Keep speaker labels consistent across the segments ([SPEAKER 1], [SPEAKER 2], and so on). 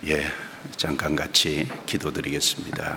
[SPEAKER 1] 잠깐 같이 기도드리겠습니다.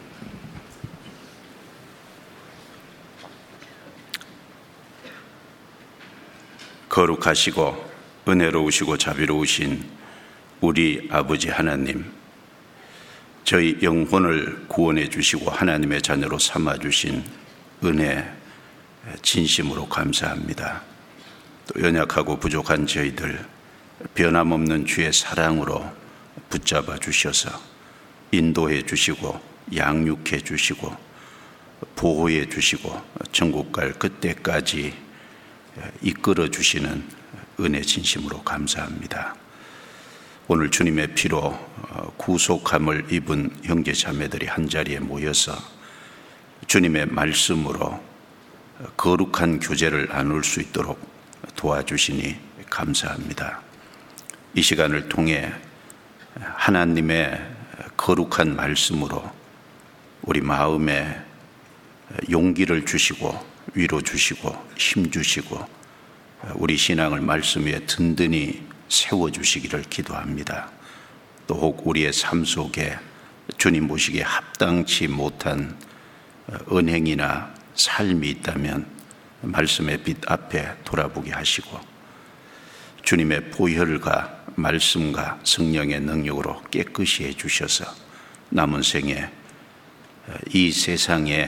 [SPEAKER 1] 거룩하시고 은혜로우시고 자비로우신 우리 아버지 하나님, 저희 영혼을 구원해 주시고 하나님의 자녀로 삼아 주신 은혜 진심으로 감사합니다. 또 연약하고 부족한 저희들 변함없는 주의 사랑으로 붙잡아 주셔서 인도해 주시고 양육해 주시고 보호해 주시고 천국 갈 그때까지 이끌어 주시는 은혜 진심으로 감사합니다. 오늘 주님의 피로 구속함을 입은 형제 자매들이 한자리에 모여서 주님의 말씀으로 거룩한 교제를 나눌 수 있도록 도와주시니 감사합니다. 이 시간을 통해 하나님의 거룩한 말씀으로 우리 마음에 용기를 주시고 위로 주시고 힘 주시고 우리 신앙을 말씀 위에 든든히 세워주시기를 기도합니다. 또 혹 우리의 삶 속에 주님 보시기에 합당치 못한 언행이나 삶이 있다면 말씀의 빛 앞에 돌아보게 하시고 주님의 보혈과 말씀과 성령의 능력으로 깨끗이 해주셔서 남은 생에 이 세상에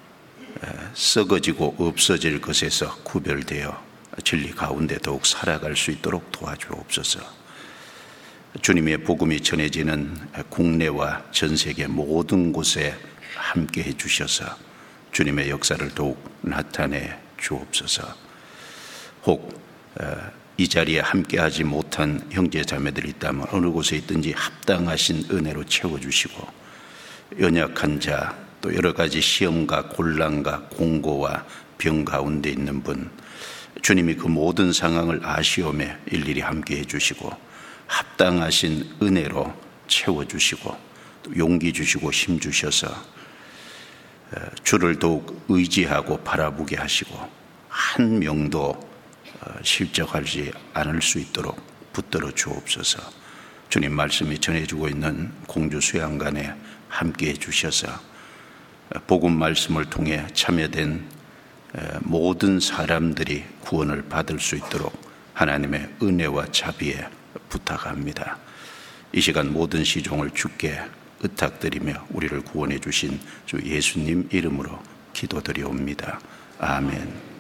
[SPEAKER 1] 썩어지고 없어질 것에서 구별되어 진리 가운데 더욱 살아갈 수 있도록 도와주옵소서. 주님의 복음이 전해지는 국내와 전 세계 모든 곳에 함께 해주셔서 주님의 역사를 더욱 나타내 주옵소서. 혹 이 자리에 함께하지 못한 형제 자매들이 있다면 어느 곳에 있든지 합당하신 은혜로 채워주시고 연약한 자, 또 여러 가지 시험과 곤란과 공고와 병 가운데 있는 분, 주님이 그 모든 상황을 아시오매 일일이 함께 해주시고 합당하신 은혜로 채워주시고 또 용기 주시고 힘 주셔서 주를 더욱 의지하고 바라보게 하시고 한 명도 실적하지 않을 수 있도록 붙들어 주옵소서. 주님 말씀이 전해주고 있는 공주 수양관에 함께 해주셔서 복음 말씀을 통해 참여된 모든 사람들이 구원을 받을 수 있도록 하나님의 은혜와 자비에 부탁합니다. 이 시간 모든 시종을 주께 의탁드리며 우리를 구원해 주신 주 예수님 이름으로 기도드리옵니다. 아멘.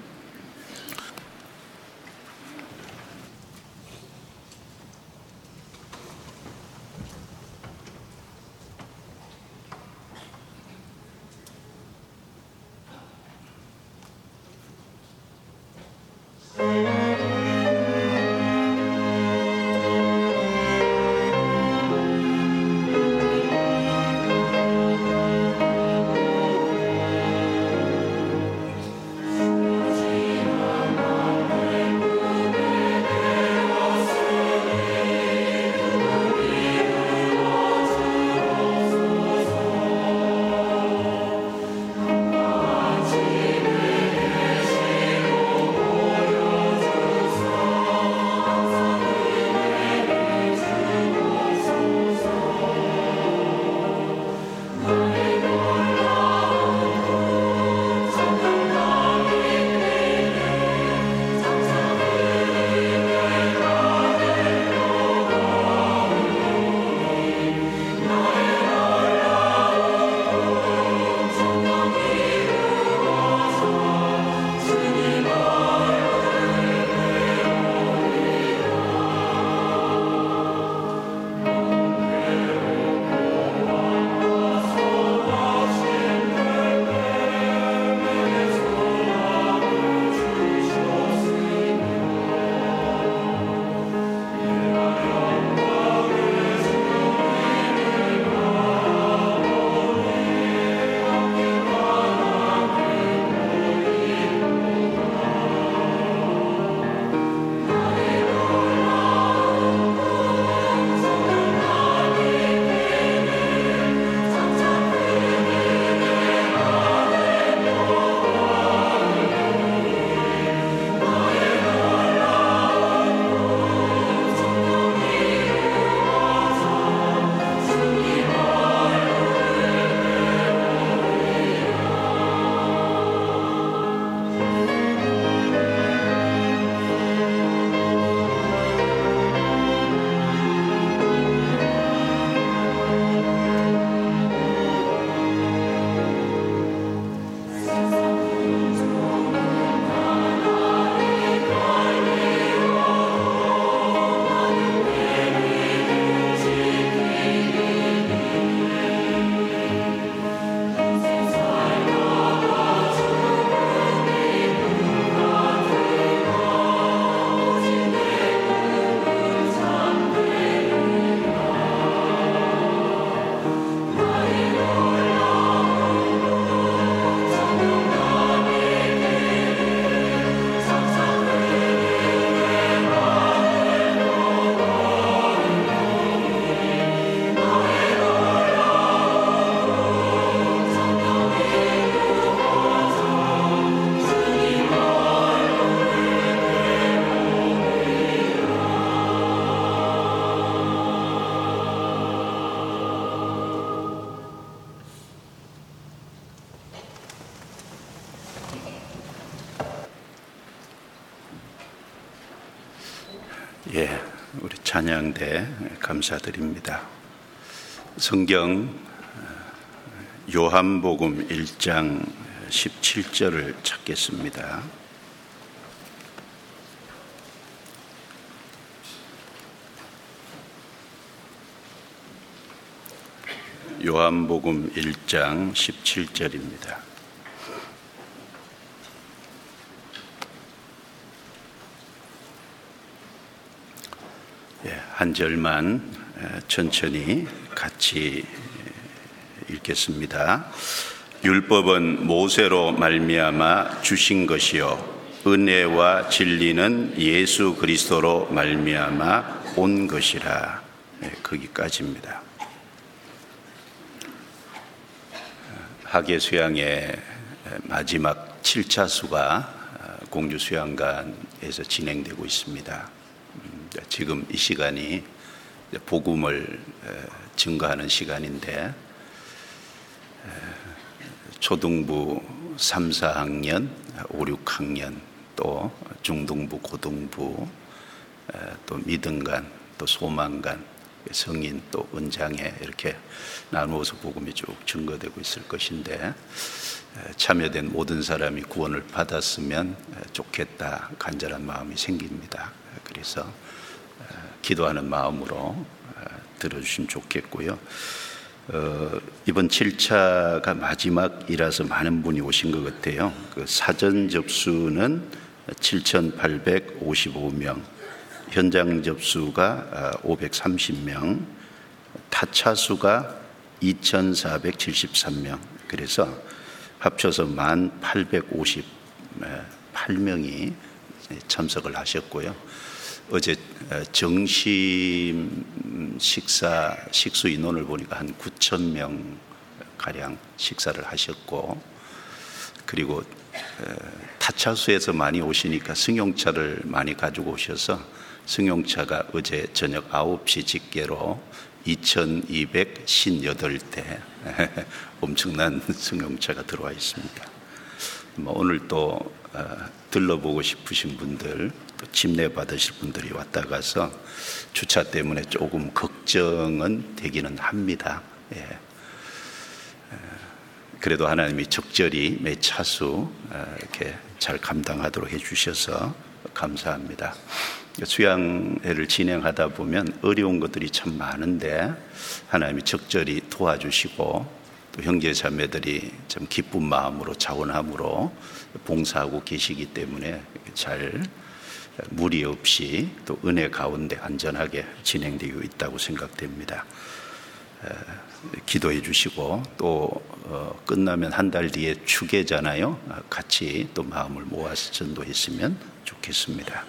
[SPEAKER 1] 찬양대 감사드립니다. 성경 요한복음 1장 17절을 찾겠습니다. 요한복음 1장 17절입니다. 한 절만 천천히 같이 읽겠습니다. 율법은 모세로 말미암아 주신 것이요 은혜와 진리는 예수 그리스도로 말미암아 온 것이라. 거기까지입니다. 학예 수양의 마지막 7차 수가 공주 수양관에서 진행되고 있습니다. 지금 이 시간이 복음을 증거하는 시간인데 초등부 3, 4학년, 5, 6학년 또 중등부, 고등부 또 미등관, 또 소망관, 성인 또 은장에 이렇게 나누어서 복음이 쭉 증거되고 있을 것인데 참여된 모든 사람이 구원을 받았으면 좋겠다 간절한 마음이 생깁니다. 그래서 기도하는 마음으로 들어주시면 좋겠고요. 이번 7차가 마지막이라서 많은 분이 오신 것 같아요. 그 사전 접수는 7,855명, 현장 접수가 530명, 타차 수가 2,473명, 그래서 합쳐서 1,858명이 참석을 하셨고요. 어제 정심 식수 인원을 보니까 한 9,000명 가량 식사를 하셨고, 그리고 타차수에서 많이 오시니까 승용차를 많이 가지고 오셔서 승용차가 어제 저녁 9시 집계로 2,258대 엄청난 승용차가 들어와 있습니다. 오늘 또 들러보고 싶으신 분들, 또 침례 받으실 분들이 왔다 가서 주차 때문에 조금 걱정은 되기는 합니다. 그래도 하나님이 적절히 매 차수 이렇게 잘 감당하도록 해주셔서 감사합니다. 수양회를 진행하다 보면 어려운 것들이 참 많은데 하나님이 적절히 도와주시고 또 형제 자매들이 참 기쁜 마음으로 자원함으로 봉사하고 계시기 때문에 잘 무리 없이 또 은혜 가운데 안전하게 진행되고 있다고 생각됩니다. 기도해 주시고 또 끝나면 한 달 뒤에 추계잖아요. 같이 또 마음을 모아서 전도했으면 좋겠습니다.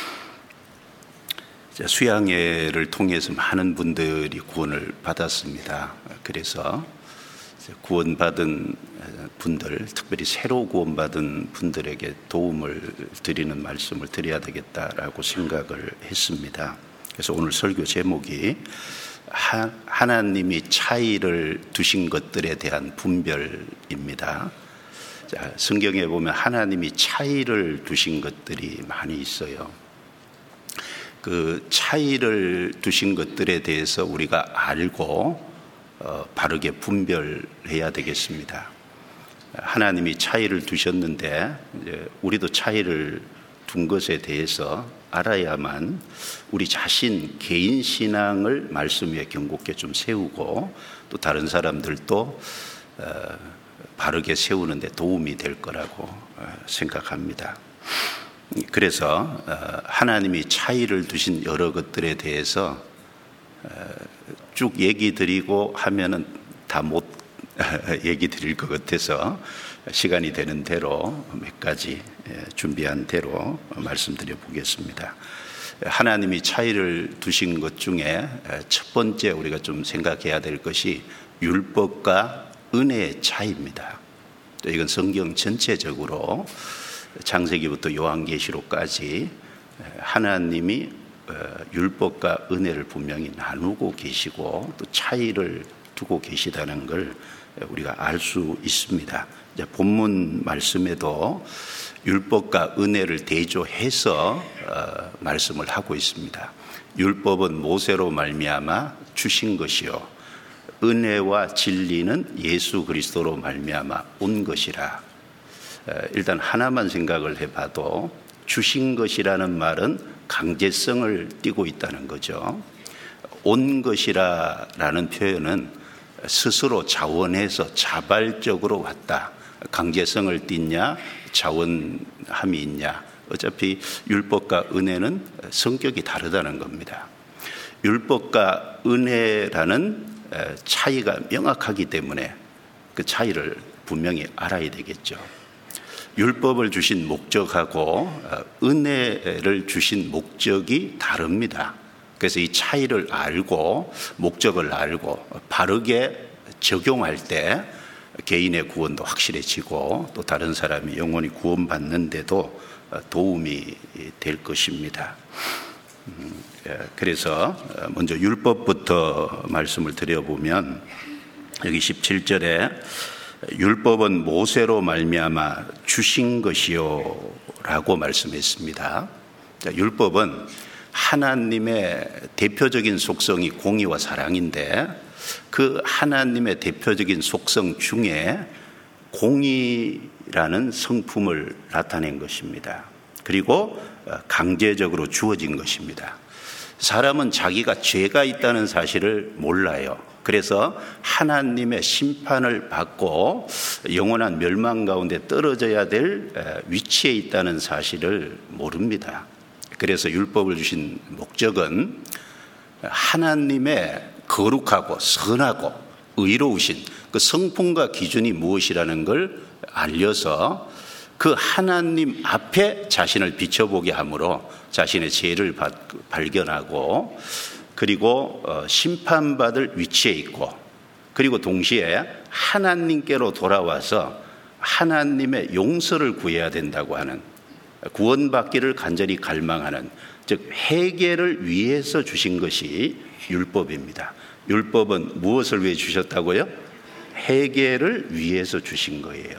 [SPEAKER 1] 수양회를 통해서 많은 분들이 구원을 받았습니다. 그래서 구원받은 분들, 특별히 새로 구원받은 분들에게 도움을 드리는 말씀을 드려야 되겠다라고 생각을 했습니다. 그래서 오늘 설교 제목이 하나님이 차이를 두신 것들에 대한 분별입니다. 자, 성경에 보면 하나님이 차이를 두신 것들이 많이 있어요. 그 차이를 두신 것들에 대해서 우리가 알고 바르게 분별해야 되겠습니다. 하나님이 차이를 두셨는데 이제 우리도 차이를 둔 것에 대해서 알아야만 우리 자신 개인 신앙을 말씀 위에 경고케 좀 세우고 또 다른 사람들도 바르게 세우는 데 도움이 될 거라고 생각합니다. 그래서 하나님이 차이를 두신 여러 것들에 대해서 쭉 얘기 드리고 하면은 다 못 얘기 드릴 것 같아서 시간이 되는 대로 몇 가지 준비한 대로 말씀드려 보겠습니다. 하나님이 차이를 두신 것 중에 첫 번째 우리가 좀 생각해야 될 것이 율법과 은혜의 차이입니다. 이건 성경 전체적으로 창세기부터 요한계시록까지 하나님이 율법과 은혜를 분명히 나누고 계시고 또 차이를 두고 계시다는 걸 우리가 알 수 있습니다. 본문 말씀에도 율법과 은혜를 대조해서 말씀을 하고 있습니다. 율법은 모세로 말미암아 주신 것이요 은혜와 진리는 예수 그리스도로 말미암아 온 것이라. 일단 하나만 생각을 해봐도 주신 것이라는 말은 강제성을 띠고 있다는 거죠. 온 것이라는 표현은 스스로 자원해서 자발적으로 왔다. 강제성을 띠냐 자원함이 있냐. 어차피 율법과 은혜는 성격이 다르다는 겁니다. 율법과 은혜라는 차이가 명확하기 때문에 그 차이를 분명히 알아야 되겠죠. 율법을 주신 목적하고 은혜를 주신 목적이 다릅니다. 그래서 이 차이를 알고 목적을 알고 바르게 적용할 때 개인의 구원도 확실해지고 또 다른 사람이 영원히 구원받는데도 도움이 될 것입니다. 그래서 먼저 율법부터 말씀을 드려보면 여기 17절에 율법은 모세로 말미암아 주신 것이요 라고 말씀했습니다. 율법은 하나님의 대표적인 속성이 공의와 사랑인데 그 하나님의 대표적인 속성 중에 공의라는 성품을 나타낸 것입니다. 그리고 강제적으로 주어진 것입니다. 사람은 자기가 죄가 있다는 사실을 몰라요. 그래서 하나님의 심판을 받고 영원한 멸망 가운데 떨어져야 될 위치에 있다는 사실을 모릅니다. 그래서 율법을 주신 목적은 하나님의 거룩하고 선하고 의로우신 그 성품과 기준이 무엇이라는 걸 알려서 그 하나님 앞에 자신을 비춰보게 함으로 자신의 죄를 발견하고 그리고 심판받을 위치에 있고 그리고 동시에 하나님께로 돌아와서 하나님의 용서를 구해야 된다고 하는 구원받기를 간절히 갈망하는 즉 회개를 위해서 주신 것이 율법입니다. 율법은 무엇을 위해 주셨다고요? 회개를 위해서 주신 거예요.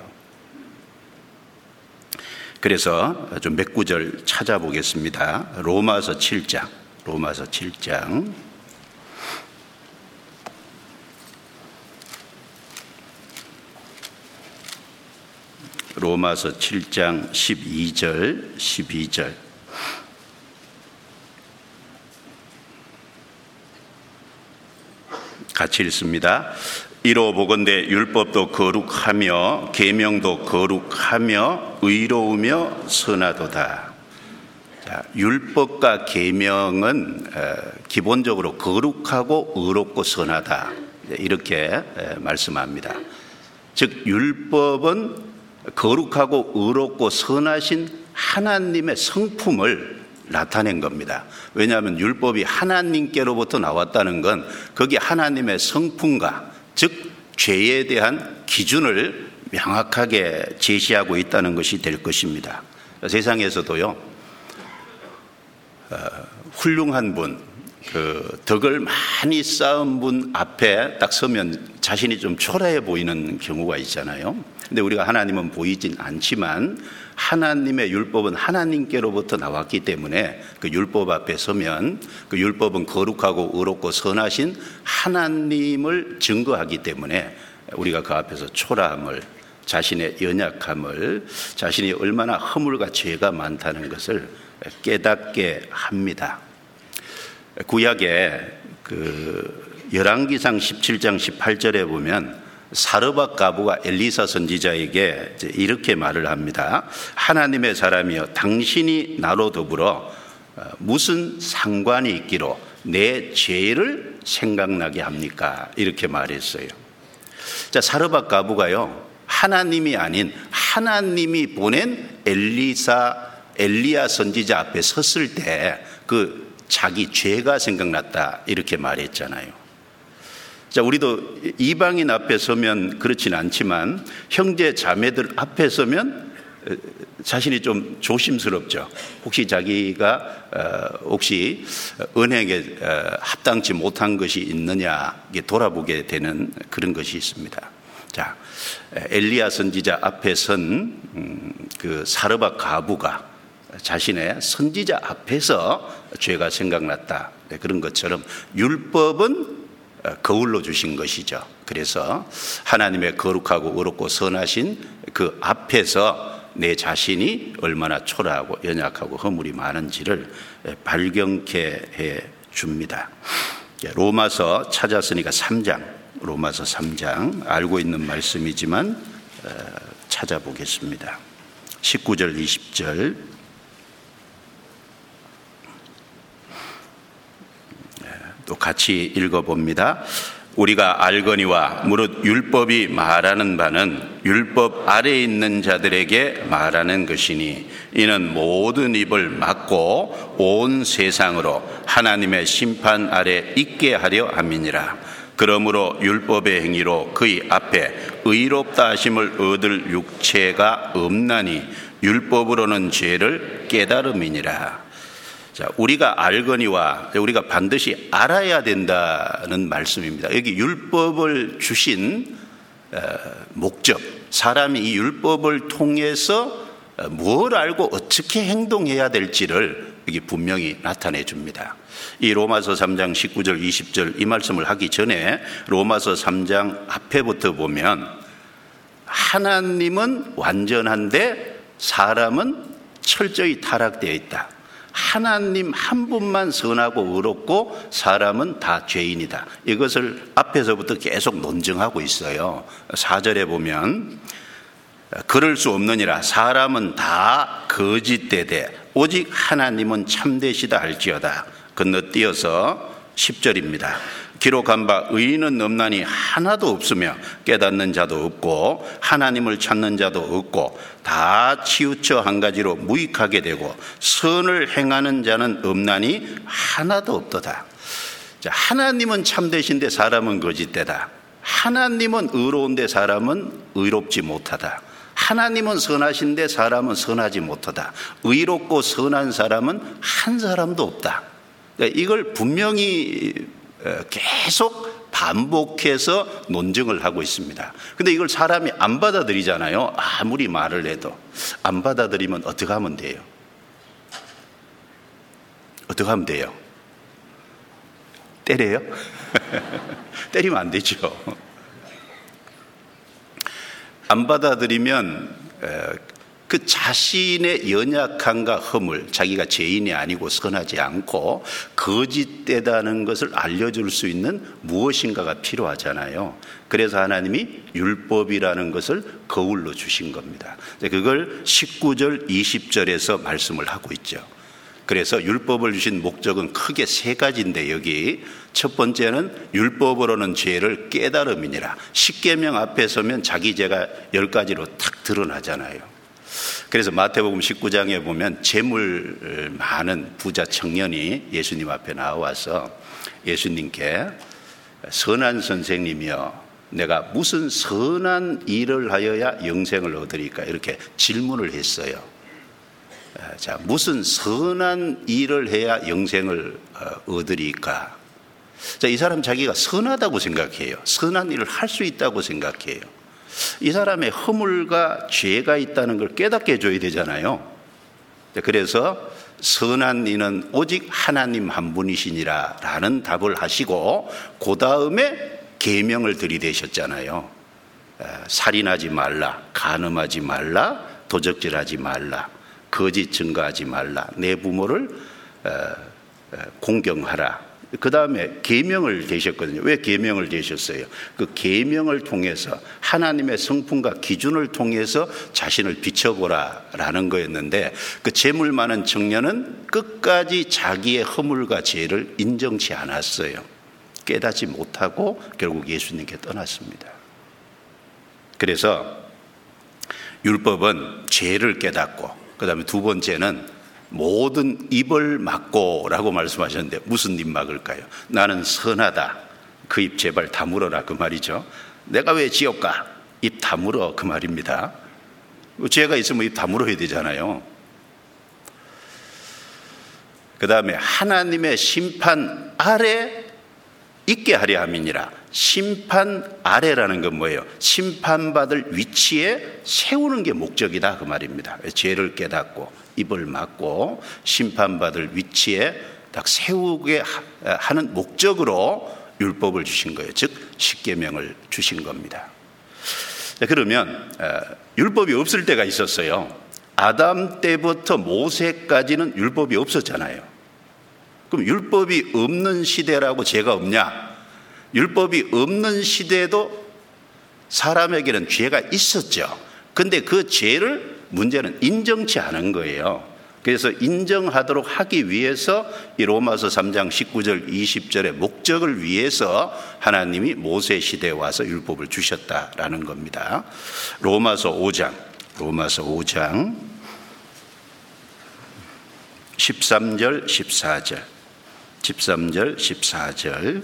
[SPEAKER 1] 그래서 좀 몇 구절 찾아보겠습니다. 로마서 7장 로마서 7장 로마서 7장 12절 같이 읽습니다. 이로 보건대 율법도 거룩하며 계명도 거룩하며 의로우며 선하도다. 자, 율법과 계명은 기본적으로 거룩하고 의롭고 선하다 이렇게 말씀합니다. 즉 율법은 거룩하고 의롭고 선하신 하나님의 성품을 나타낸 겁니다. 왜냐하면 율법이 하나님께로부터 나왔다는 건 거기 하나님의 성품과 즉 죄에 대한 기준을 명확하게 제시하고 있다는 것이 될 것입니다. 세상에서도요 훌륭한 분, 그 덕을 많이 쌓은 분 앞에 딱 서면 자신이 좀 초라해 보이는 경우가 있잖아요. 근데 우리가 하나님은 보이진 않지만 하나님의 율법은 하나님께로부터 나왔기 때문에 그 율법 앞에 서면 그 율법은 거룩하고 의롭고 선하신 하나님을 증거하기 때문에 우리가 그 앞에서 초라함을 자신의 연약함을 자신이 얼마나 허물과 죄가 많다는 것을 깨닫게 합니다. 구약에 그 열왕기상 17장 18절에 보면 사르밧 과부가 엘리사 선지자에게 이렇게 말을 합니다. 하나님의 사람이여 당신이 나로 더불어 무슨 상관이 있기로 내 죄를 생각나게 합니까? 이렇게 말했어요. 자, 사르밧 과부가요 하나님이 아닌 하나님이 보낸 엘리야 선지자 앞에 섰을 때 그 자기 죄가 생각났다 이렇게 말했잖아요. 자, 우리도 이방인 앞에 서면 그렇진 않지만 형제 자매들 앞에 서면 자신이 좀 조심스럽죠. 혹시 자기가 혹시 은행에 합당치 못한 것이 있느냐 돌아보게 되는 그런 것이 있습니다. 자, 엘리야 선지자 앞에 선 그 사르밧 과부가 자신의 선지자 앞에서 죄가 생각났다. 그런 것처럼 율법은 거울로 주신 것이죠. 그래서 하나님의 거룩하고 의롭고 선하신 그 앞에서 내 자신이 얼마나 초라하고 연약하고 허물이 많은지를 발견케 해 줍니다. 로마서 찾았으니까 3장, 로마서 3장 알고 있는 말씀이지만 찾아보겠습니다. 19절 20절 또 같이 읽어봅니다. 우리가 알거니와 무릇 율법이 말하는 바는 율법 아래에 있는 자들에게 말하는 것이니 이는 모든 입을 막고 온 세상으로 하나님의 심판 아래 있게 하려 함이니라. 그러므로 율법의 행위로 그의 앞에 의롭다 하심을 얻을 육체가 없나니 율법으로는 죄를 깨달음이니라. 자, 우리가 알거니와 우리가 반드시 알아야 된다는 말씀입니다. 여기 율법을 주신 목적, 사람이 이 율법을 통해서 뭘 알고 어떻게 행동해야 될지를 여기 분명히 나타내 줍니다. 이 로마서 3장 19절 20절 이 말씀을 하기 전에 로마서 3장 앞에부터 보면 하나님은 완전한데 사람은 철저히 타락되어 있다. 하나님 한 분만 선하고 의롭고 사람은 다 죄인이다. 이것을 앞에서부터 계속 논증하고 있어요. 4절에 보면 그럴 수 없느니라. 사람은 다 거짓되되 오직 하나님은 참되시다 할지어다. 건너뛰어서 10절입니다. 기록한 바 의인은 없나니 하나도 없으며 깨닫는 자도 없고 하나님을 찾는 자도 없고 다 치우쳐 한 가지로 무익하게 되고 선을 행하는 자는 없나니 하나도 없도다. 자, 하나님은 참되신데 사람은 거짓되다. 하나님은 의로운데 사람은 의롭지 못하다. 하나님은 선하신데 사람은 선하지 못하다. 의롭고 선한 사람은 한 사람도 없다. 이걸 분명히 계속 반복해서 논증을 하고 있습니다. 근데 이걸 사람이 안 받아들이잖아요. 아무리 말을 해도. 안 받아들이면 어떻게 하면 돼요? 어떻게 하면 돼요? 때려요? 때리면 안 되죠. 안 받아들이면 그 자신의 연약함과 허물, 자기가 죄인이 아니고 선하지 않고 거짓되다는 것을 알려줄 수 있는 무엇인가가 필요하잖아요. 그래서 하나님이 율법이라는 것을 거울로 주신 겁니다. 그걸 19절 20절에서 말씀을 하고 있죠. 그래서 율법을 주신 목적은 크게 세 가지인데 여기 첫 번째는 율법으로는 죄를 깨달음이니라. 십계명 앞에 서면 자기 죄가 10가지로 탁 드러나잖아요. 그래서 마태복음 19장에 보면 재물 많은 부자 청년이 예수님 앞에 나와서 예수님께 선한 선생님이여 내가 무슨 선한 일을 하여야 영생을 얻으리까 이렇게 질문을 했어요. 자, 무슨 선한 일을 해야 영생을 얻으리까? 자, 이 사람 자기가 선하다고 생각해요. 선한 일을 할 수 있다고 생각해요. 이 사람의 허물과 죄가 있다는 걸 깨닫게 해줘야 되잖아요. 그래서 선한 이는 오직 하나님 한 분이시니라 라는 답을 하시고 그 다음에 계명을 들이대셨잖아요. 살인하지 말라, 간음하지 말라, 도적질하지 말라, 거짓 증거하지 말라, 내 부모를 공경하라. 그 다음에 계명을 대셨거든요. 왜 계명을 대셨어요? 그 계명을 통해서 하나님의 성품과 기준을 통해서 자신을 비춰보라 라는 거였는데 그 재물 많은 청년은 끝까지 자기의 허물과 죄를 인정치 않았어요. 깨닫지 못하고 결국 예수님께 떠났습니다. 그래서 율법은 죄를 깨닫고 그 다음에 두 번째는 모든 입을 막고 라고 말씀하셨는데 무슨 입 막을까요? 나는 선하다. 그 입 제발 다물어라 그 말이죠. 내가 왜 지옥 가? 입 다물어 그 말입니다. 죄가 있으면 다 물어야 되잖아요. 그 다음에 하나님의 심판 아래 있게 하려 함이니라. 심판 아래라는 건 뭐예요? 심판받을 위치에 세우는 게 목적이다 그 말입니다. 죄를 깨닫고 입을 막고 심판받을 위치에 딱 세우게 하는 목적으로 율법을 주신 거예요. 즉 십계명을 주신 겁니다. 그러면 율법이 없을 때가 있었어요. 아담 때부터 모세까지는 율법이 없었잖아요. 그럼 율법이 없는 시대라고 죄가 없냐? 율법이 없는 시대에도 사람에게는 죄가 있었죠. 근데 그 죄를 문제는 인정치 않은 거예요. 그래서 인정하도록 하기 위해서 이 로마서 3장 19절 20절의 목적을 위해서 하나님이 모세 시대에 와서 율법을 주셨다라는 겁니다. 로마서 5장 13절 14절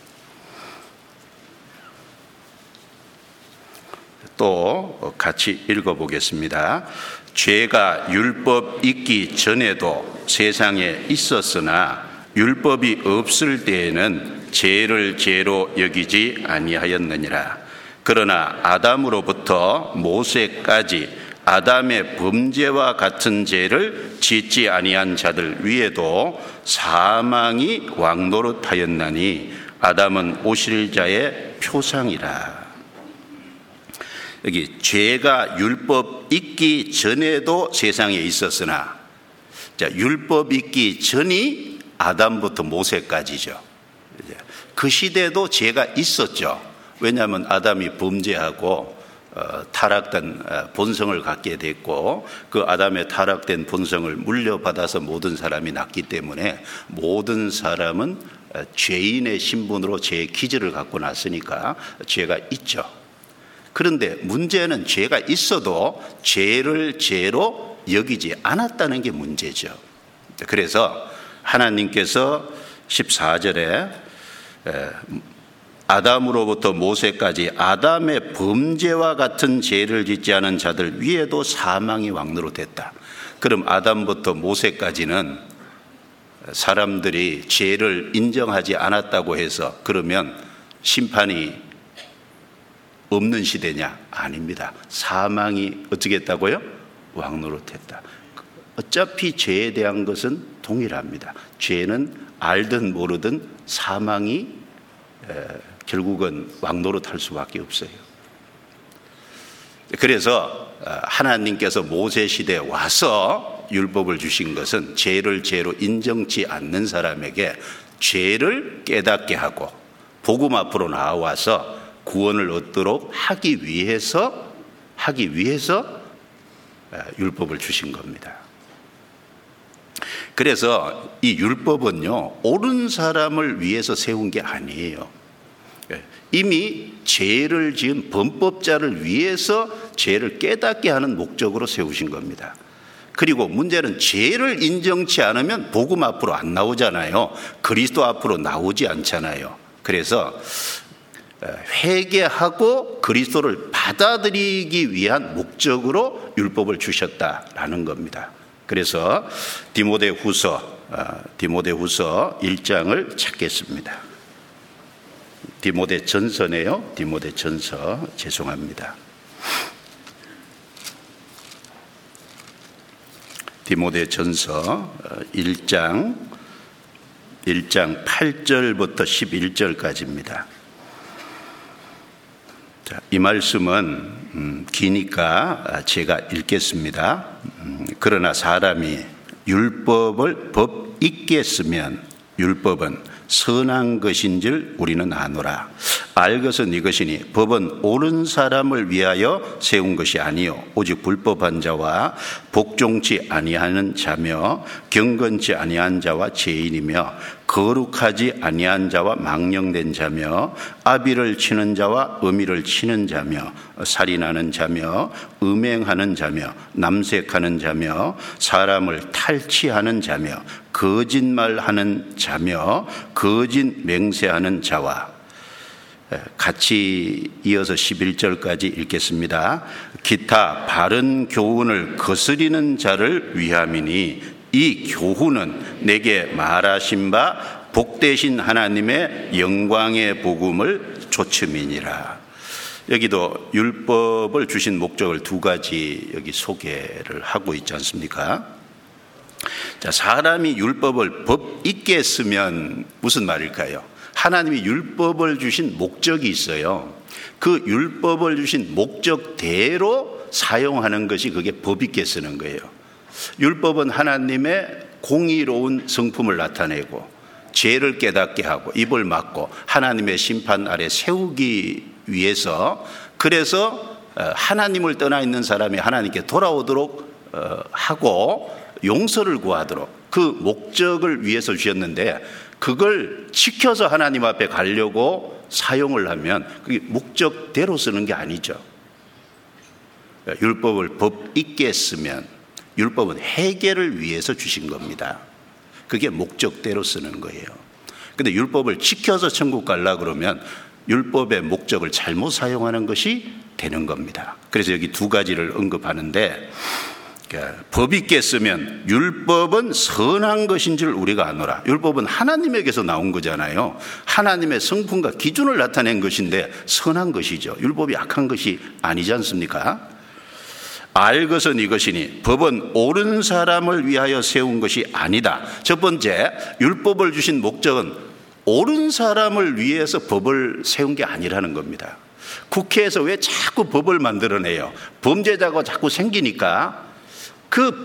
[SPEAKER 1] 또 같이 읽어보겠습니다. 죄가 율법 있기 전에도 세상에 있었으나 율법이 없을 때에는 죄를 죄로 여기지 아니하였느니라. 그러나 아담으로부터 모세까지 아담의 범죄와 같은 죄를 짓지 아니한 자들 위에도 사망이 왕노릇하였나니 아담은 오실 자의 표상이라. 여기 죄가 율법 있기 전에도 세상에 있었으나, 자, 율법 있기 전이 아담부터 모세까지죠. 그 시대도 죄가 있었죠. 왜냐하면 아담이 범죄하고 타락된 본성을 갖게 됐고, 그 아담의 타락된 본성을 물려받아서 모든 사람이 낳기 때문에 모든 사람은 죄인의 신분으로 죄의 기질을 갖고 났으니까 죄가 있죠. 그런데 문제는 죄가 있어도 죄를 죄로 여기지 않았다는 게 문제죠. 그래서 하나님께서 14절에 아담으로부터 모세까지 아담의 범죄와 같은 죄를 짓지 않은 자들 위에도 사망이 왕노릇했다. 그럼 아담부터 모세까지는 사람들이 죄를 인정하지 않았다고 해서 그러면 심판이 없는 시대냐? 아닙니다. 사망이 어떻게 했다고요? 왕노릇했다. 어차피 죄에 대한 것은 동일합니다. 죄는 알든 모르든 사망이 결국은 왕노릇할 수밖에 없어요. 그래서 하나님께서 모세 시대에 와서 율법을 주신 것은 죄를 죄로 인정치 않는 사람에게 죄를 깨닫게 하고 복음 앞으로 나와서 구원을 얻도록 하기 위해서 율법을 주신 겁니다. 그래서 이 율법은요, 옳은 사람을 위해서 세운 게 아니에요. 이미 죄를 지은 범법자를 위해서 죄를 깨닫게 하는 목적으로 세우신 겁니다. 그리고 문제는 죄를 인정치 않으면 복음 앞으로 안 나오잖아요. 그리스도 앞으로 나오지 않잖아요. 그래서 회개하고 그리스도를 받아들이기 위한 목적으로 율법을 주셨다라는 겁니다. 그래서 디모데후서 1장을 찾겠습니다. 디모데전서네요. 디모데전서, 죄송합니다. 디모데전서 1장 8절부터 11절까지입니다. 이 말씀은 기니까 제가 읽겠습니다. 그러나 사람이 율법을 법 있게 쓰면 율법은 선한 것인 줄 우리는 아노라. 알 것은 이것이니 법은 옳은 사람을 위하여 세운 것이 아니요 오직 불법한 자와 복종치 아니하는 자며 경건치 아니한 자와 죄인이며 거룩하지 아니한 자와 망령된 자며 아비를 치는 자와 어미를 치는 자며 살인하는 자며 음행하는 자며 남색하는 자며 사람을 탈취하는 자며 거짓말하는 자며 거짓 맹세하는 자와 같이 이어서 11절까지 읽겠습니다. 기타 바른 교훈을 거스리는 자를 위함이니 이 교훈은 내게 말하신 바 복되신 하나님의 영광의 복음을 조침이니라. 여기도 율법을 주신 목적을 두 가지 여기 소개를 하고 있지 않습니까? 자, 사람이 율법을 법 있게 쓰면 무슨 말일까요? 하나님이 율법을 주신 목적이 있어요. 그 율법을 주신 목적대로 사용하는 것이 그게 법 있게 쓰는 거예요. 율법은 하나님의 공의로운 성품을 나타내고 죄를 깨닫게 하고 입을 막고 하나님의 심판 아래 세우기 위해서, 그래서 하나님을 떠나 있는 사람이 하나님께 돌아오도록 하고 용서를 구하도록 그 목적을 위해서 주셨는데, 그걸 지켜서 하나님 앞에 가려고 사용을 하면 그게 목적대로 쓰는 게 아니죠. 율법을 법 있게 쓰면 율법은 해결을 위해서 주신 겁니다. 그게 목적대로 쓰는 거예요. 근데 율법을 지켜서 천국 가려고 그러면 율법의 목적을 잘못 사용하는 것이 되는 겁니다. 그래서 여기 두 가지를 언급하는데, 법 있게 쓰면 율법은 선한 것인 줄 우리가 아노라. 율법은 하나님에게서 나온 거잖아요. 하나님의 성품과 기준을 나타낸 것인데 선한 것이죠. 율법이 악한 것이 아니지 않습니까? 알 것은 이것이니 법은 옳은 사람을 위하여 세운 것이 아니다. 첫 번째, 율법을 주신 목적은 옳은 사람을 위해서 법을 세운 게 아니라는 겁니다. 국회에서 왜 자꾸 법을 만들어내요? 범죄자가 자꾸 생기니까 그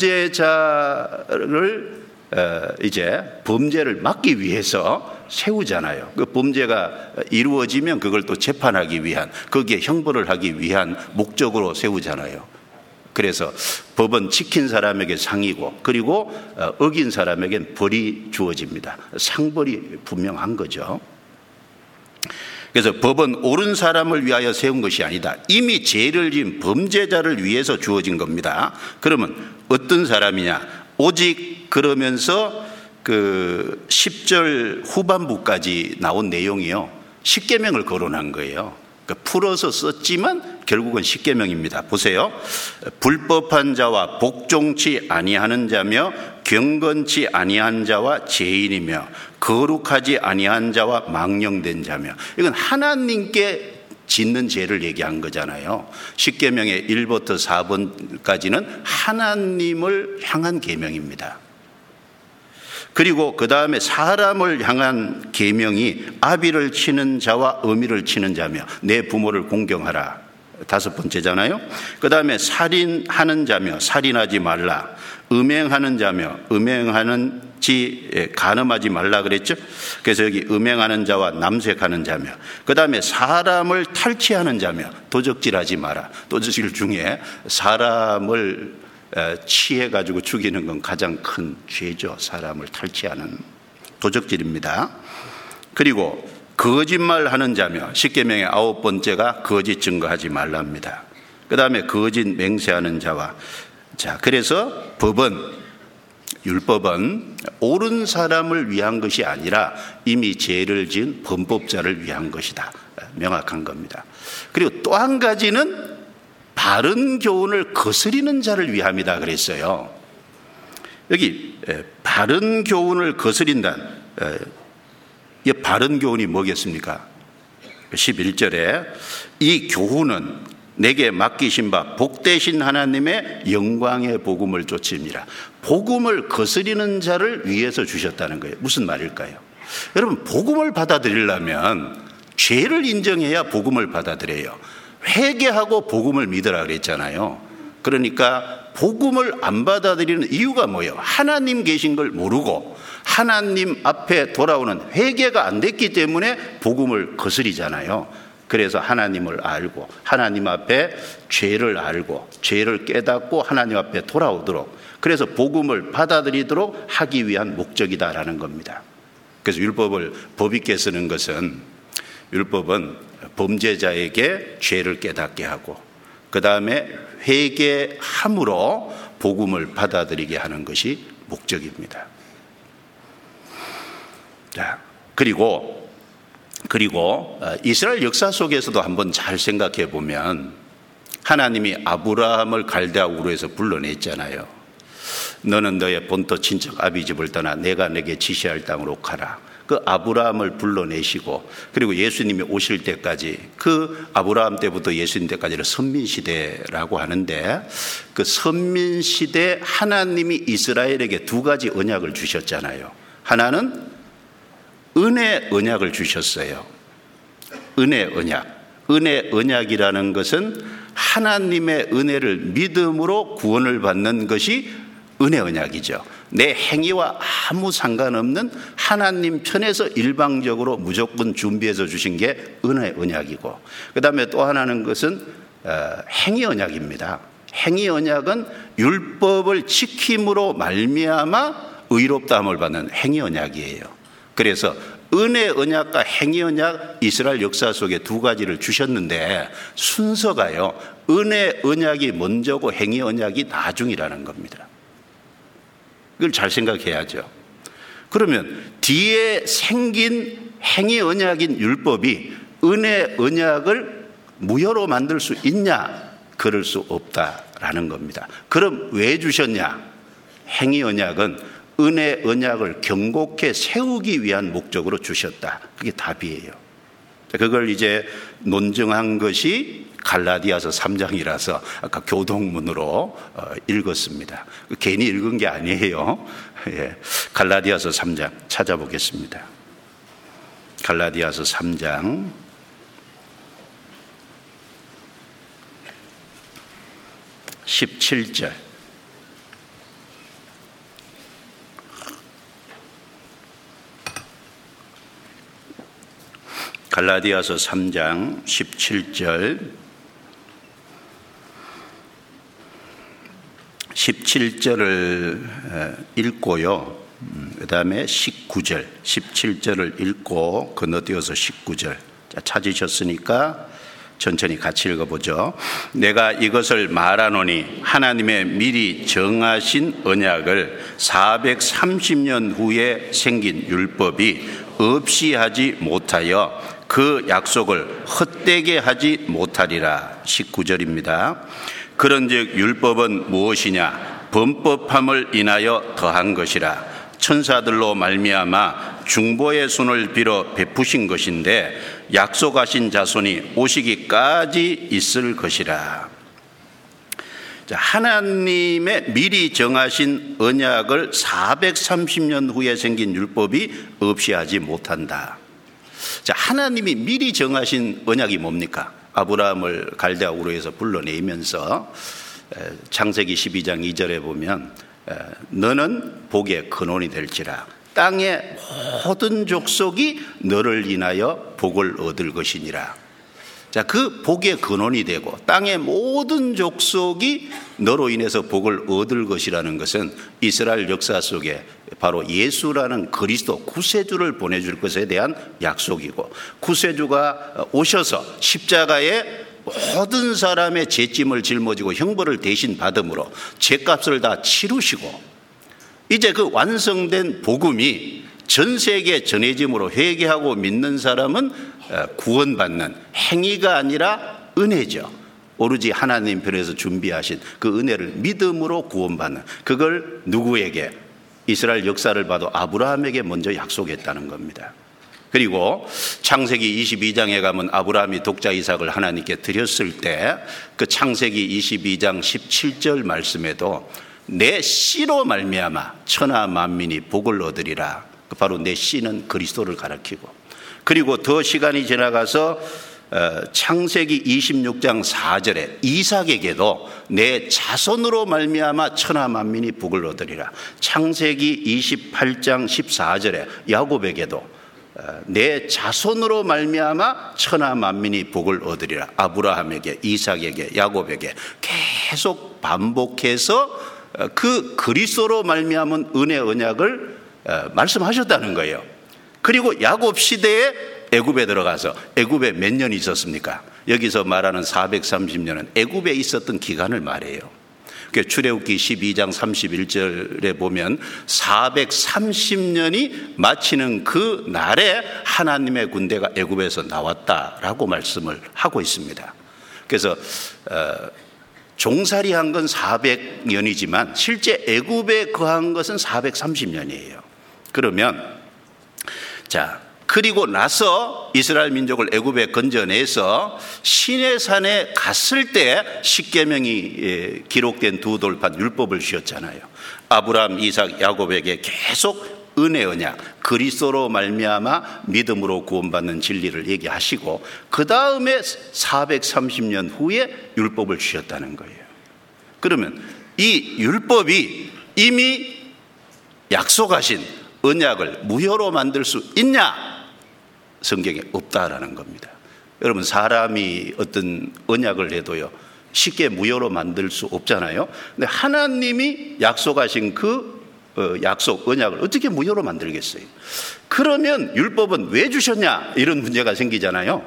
[SPEAKER 1] 범죄자를 이제 범죄를 막기 위해서 세우잖아요. 그 범죄가 이루어지면 그걸 또 재판하기 위한, 거기에 형벌을 하기 위한 목적으로 세우잖아요. 그래서 법은 지킨 사람에게 상이고, 그리고 어긴 사람에겐 벌이 주어집니다. 상벌이 분명한 거죠. 그래서 법은 옳은 사람을 위하여 세운 것이 아니다. 이미 죄를 지은 범죄자를 위해서 주어진 겁니다. 그러면 어떤 사람이냐? 오직 그러면서 그 10절 후반부까지 나온 내용이요, 십계명을 거론한 거예요. 그러니까 풀어서 썼지만 결국은 십계명입니다. 보세요. 불법한 자와 복종치 아니하는 자며 경건치 아니한 자와 죄인이며 거룩하지 아니한 자와 망령된 자며, 이건 하나님께 짓는 죄를 얘기한 거잖아요. 십계명의 1부터 4번까지는 하나님을 향한 계명입니다. 그리고 그 다음에 사람을 향한 계명이 아비를 치는 자와 어미를 치는 자며 내 부모를 공경하라, 5번째잖아요. 그 다음에 살인하는 자며 살인하지 말라, 음행하는 자며 음행하는지 간음하지 말라 그랬죠. 그래서 여기 음행하는 자와 남색하는 자며, 그 다음에 사람을 탈취하는 자며 도적질하지 마라. 도적질 중에 사람을 취해가지고 죽이는 건 가장 큰 죄죠. 사람을 탈취하는 도적질입니다. 그리고 거짓말하는 자며, 십계명의 9번째가 거짓 증거하지 말랍니다. 그 다음에 거짓 맹세하는 자와, 자, 그래서 율법은 옳은 사람을 위한 것이 아니라 이미 죄를 지은 범법자를 위한 것이다. 명확한 겁니다. 그리고 또 한 가지는 바른 교훈을 거스리는 자를 위함이다 그랬어요. 여기 바른 교훈을 거스린다. 이 바른 교훈이 뭐겠습니까? 11절에 이 교훈은 내게 맡기신 바 복되신 하나님의 영광의 복음을 쫓습니다. 복음을 거스리는 자를 위해서 주셨다는 거예요. 무슨 말일까요? 여러분, 복음을 받아들이려면 죄를 인정해야 복음을 받아들여요. 회개하고 복음을 믿으라 그랬잖아요. 그러니까 복음을 안 받아들이는 이유가 뭐예요? 하나님 계신 걸 모르고 하나님 앞에 돌아오는 회개가 안 됐기 때문에 복음을 거스리잖아요. 그래서 하나님을 알고 하나님 앞에 죄를 알고 죄를 깨닫고 하나님 앞에 돌아오도록, 그래서 복음을 받아들이도록 하기 위한 목적이다라는 겁니다. 그래서 율법을 법 있게 쓰는 것은, 율법은 범죄자에게 죄를 깨닫게 하고 그 다음에 회개함으로 복음을 받아들이게 하는 것이 목적입니다. 자, 그리고 그리고 이스라엘 역사 속에서도 한번 잘 생각해 보면 하나님이 아브라함을 갈대아 우르에서 불러냈잖아요. 너는 너의 본토 친척 아비집을 떠나 내가 내게 지시할 땅으로 가라. 그 아브라함을 불러내시고, 그리고 예수님이 오실 때까지, 그 아브라함 때부터 예수님 때까지를 선민시대라고 하는데, 그 선민시대 하나님이 이스라엘에게 두 가지 언약을 주셨잖아요. 하나는 은혜 언약을 주셨어요. 은혜 언약. 은혜 언약이라는 것은 하나님의 은혜를 믿음으로 구원을 받는 것이 은혜 언약이죠. 내 행위와 아무 상관없는 하나님 편에서 일방적으로 무조건 준비해서 주신 게 은혜 언약이고, 그 다음에 또 하나는 것은 행위 언약입니다. 행위 언약은 율법을 지킴으로 말미암아 의롭다함을 받는 행위 언약이에요. 그래서 은혜 언약과 행위 언약, 이스라엘 역사 속에 두 가지를 주셨는데 순서가요, 은혜 언약이 먼저고 행위 언약이 나중이라는 겁니다. 이걸 잘 생각해야죠. 그러면 뒤에 생긴 행위 언약인 율법이 은혜 언약을 무효로 만들 수 있냐? 그럴 수 없다라는 겁니다. 그럼 왜 주셨냐? 행위 언약은 은혜 언약을 경고케 세우기 위한 목적으로 주셨다. 그게 답이에요. 그걸 이제 논증한 것이 갈라디아서 3장이라서 아까 교동문으로 읽었습니다. 괜히 읽은 게 아니에요. 예. 갈라디아서 3장 찾아보겠습니다. 갈라디아서 3장 17절. 갈라디아서 3장 17절 17절을 읽고요. 그 다음에 19절 17절을 읽고 건너뛰어서 19절. 자, 찾으셨으니까 천천히 같이 읽어보죠. 내가 이것을 말하노니 하나님의 미리 정하신 언약을 430년 후에 생긴 율법이 없이 하지 못하여 그 약속을 헛되게 하지 못하리라. 19절입니다. 그런즉 율법은 무엇이냐? 범법함을 인하여 더한 것이라. 천사들로 말미암아 중보의 손을 빌어 베푸신 것인데 약속하신 자손이 오시기까지 있을 것이라. 자, 하나님의 미리 정하신 언약을 430년 후에 생긴 율법이 없이 하지 못한다. 자, 하나님이 미리 정하신 언약이 뭡니까? 아브라함을 갈대아 우르에서 불러내면서 창세기 12장 2절에 보면 너는 복의 근원이 될지라. 땅의 모든 족속이 너를 인하여 복을 얻을 것이니라. 자, 그 복의 근원이 되고 땅의 모든 족속이 너로 인해서 복을 얻을 것이라는 것은 이스라엘 역사 속에 바로 예수라는 그리스도 구세주를 보내줄 것에 대한 약속이고, 구세주가 오셔서 십자가에 모든 사람의 죄짐을 짊어지고 형벌을 대신 받음으로 죄값을 다 치르시고, 이제 그 완성된 복음이 전 세계에 전해짐으로 회개하고 믿는 사람은 구원받는 행위가 아니라 은혜죠. 오로지 하나님 편에서 준비하신 그 은혜를 믿음으로 구원받는, 그걸 누구에게? 이스라엘 역사를 봐도 아브라함에게 먼저 약속했다는 겁니다. 그리고 창세기 22장에 가면 아브라함이 독자 이삭을 하나님께 드렸을 때 그 창세기 22장 17절 말씀에도 내 씨로 말미암아 천하 만민이 복을 얻으리라. 바로 내 씨는 그리스도를 가리키고, 그리고 더 시간이 지나가서 창세기 26장 4절에 이삭에게도 내 자손으로 말미암아 천하 만민이 복을 얻으리라. 창세기 28장 14절에 야곱에게도 내 자손으로 말미암아 천하 만민이 복을 얻으리라. 아브라함에게, 이삭에게, 야곱에게 계속 반복해서 그 그리스도로 말미암은 은혜 언약을 말씀하셨다는 거예요. 그리고 야곱 시대에 애굽에 들어가서 애굽에 몇 년이 있었습니까? 여기서 말하는 430년은 애굽에 있었던 기간을 말해요. 출애굽기 12장 31절에 보면 430년이 마치는 그 날에 하나님의 군대가 애굽에서 나왔다라고 말씀을 하고 있습니다. 그래서 종살이한 건 400년이지만 실제 애굽에 거한 것은 430년이에요. 그러면 그리고 나서 이스라엘 민족을 애굽에 건져내서 시내산에 갔을 때 십계명이 기록된 두 돌판 율법을 주셨잖아요. 아브라함, 이삭, 야곱에게 계속 은혜 언약, 그리스도로 말미암아 믿음으로 구원받는 진리를 얘기하시고 그 다음에 430년 후에 율법을 주셨다는 거예요. 그러면 이 율법이 이미 약속하신 언약을 무효로 만들 수 있냐? 성경에 없다라는 겁니다. 여러분, 사람이 어떤 언약을 해도요 쉽게 무효로 만들 수 없잖아요. 근데 하나님이 약속하신 그 약속, 언약을 어떻게 무효로 만들겠어요? 그러면 율법은 왜 주셨냐? 이런 문제가 생기잖아요.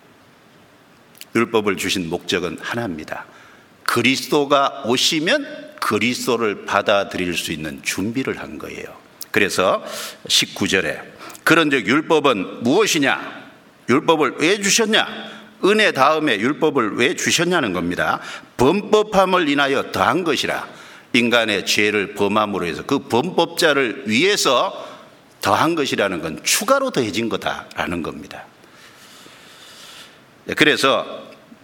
[SPEAKER 1] 율법을 주신 목적은 하나입니다. 그리스도가 오시면 그리스도를 받아들일 수 있는 준비를 한 거예요. 그래서 19절에 그런즉 율법은 무엇이냐? 율법을 왜 주셨냐? 은혜 다음에 율법을 왜 주셨냐는 겁니다. 범법함을 인하여 더한 것이라. 인간의 죄를 범함으로 해서 그 범법자를 위해서 더한 것이라는 건 추가로 더해진 거다라는 겁니다. 그래서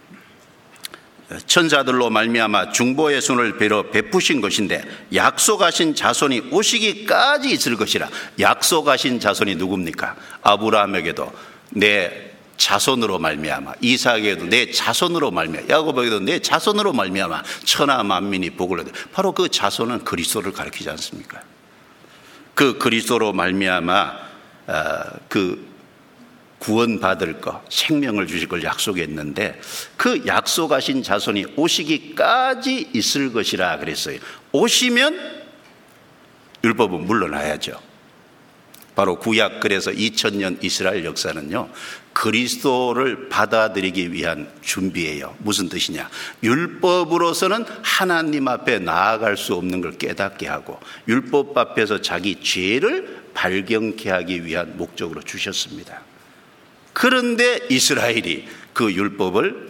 [SPEAKER 1] 천사들로 말미암아 중보의 손을 빌어 베푸신 것인데 약속하신 자손이 오시기까지 있을 것이라. 약속하신 자손이 누굽니까? 아브라함에게도 내 자손으로 말미암아, 이삭에게도 내 자손으로 말미암아, 야곱에게도 내 자손으로 말미암아 천하 만민이 복을 얻어. 바로 그 자손은 그리스도를 가리키지 않습니까? 그 그리스도로 말미암아 그 구원받을 것, 생명을 주실 걸 약속했는데 그 약속하신 자손이 오시기까지 있을 것이라 그랬어요. 오시면 율법은 물러나야죠. 바로 구약, 그래서 2000년 이스라엘 역사는요 그리스도를 받아들이기 위한 준비예요. 무슨 뜻이냐? 율법으로서는 하나님 앞에 나아갈 수 없는 걸 깨닫게 하고 율법 앞에서 자기 죄를 발견케 하기 위한 목적으로 주셨습니다. 그런데 이스라엘이 그 율법을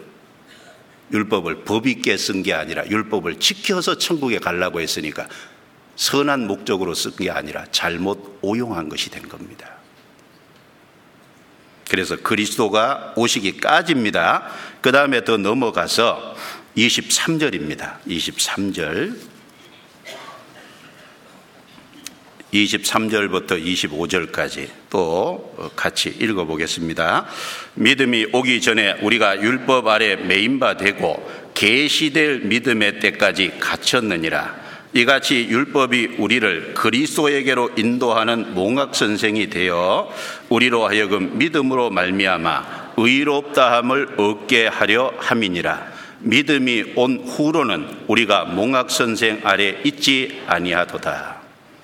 [SPEAKER 1] 법 있게 쓴 게 아니라 율법을 지켜서 천국에 가려고 했으니까 선한 목적으로 쓴 게 아니라 잘못 오용한 것이 된 겁니다. 그래서 그리스도가 오시기까지입니다. 그 다음에 더 넘어가서 23절입니다. 23절부터 25절까지 또 같이 읽어보겠습니다. 믿음이 오기 전에 우리가 율법 아래 매인 바 되고 계시될 믿음의 때까지 갇혔느니라. 이같이 율법이 우리를 그리스도에게로 인도하는 몽학선생이 되어 우리로 하여금 믿음으로 말미암아 의롭다함을 얻게 하려 함이니라. 믿음이 온 후로는 우리가 몽학선생 아래 있지 아니하도다.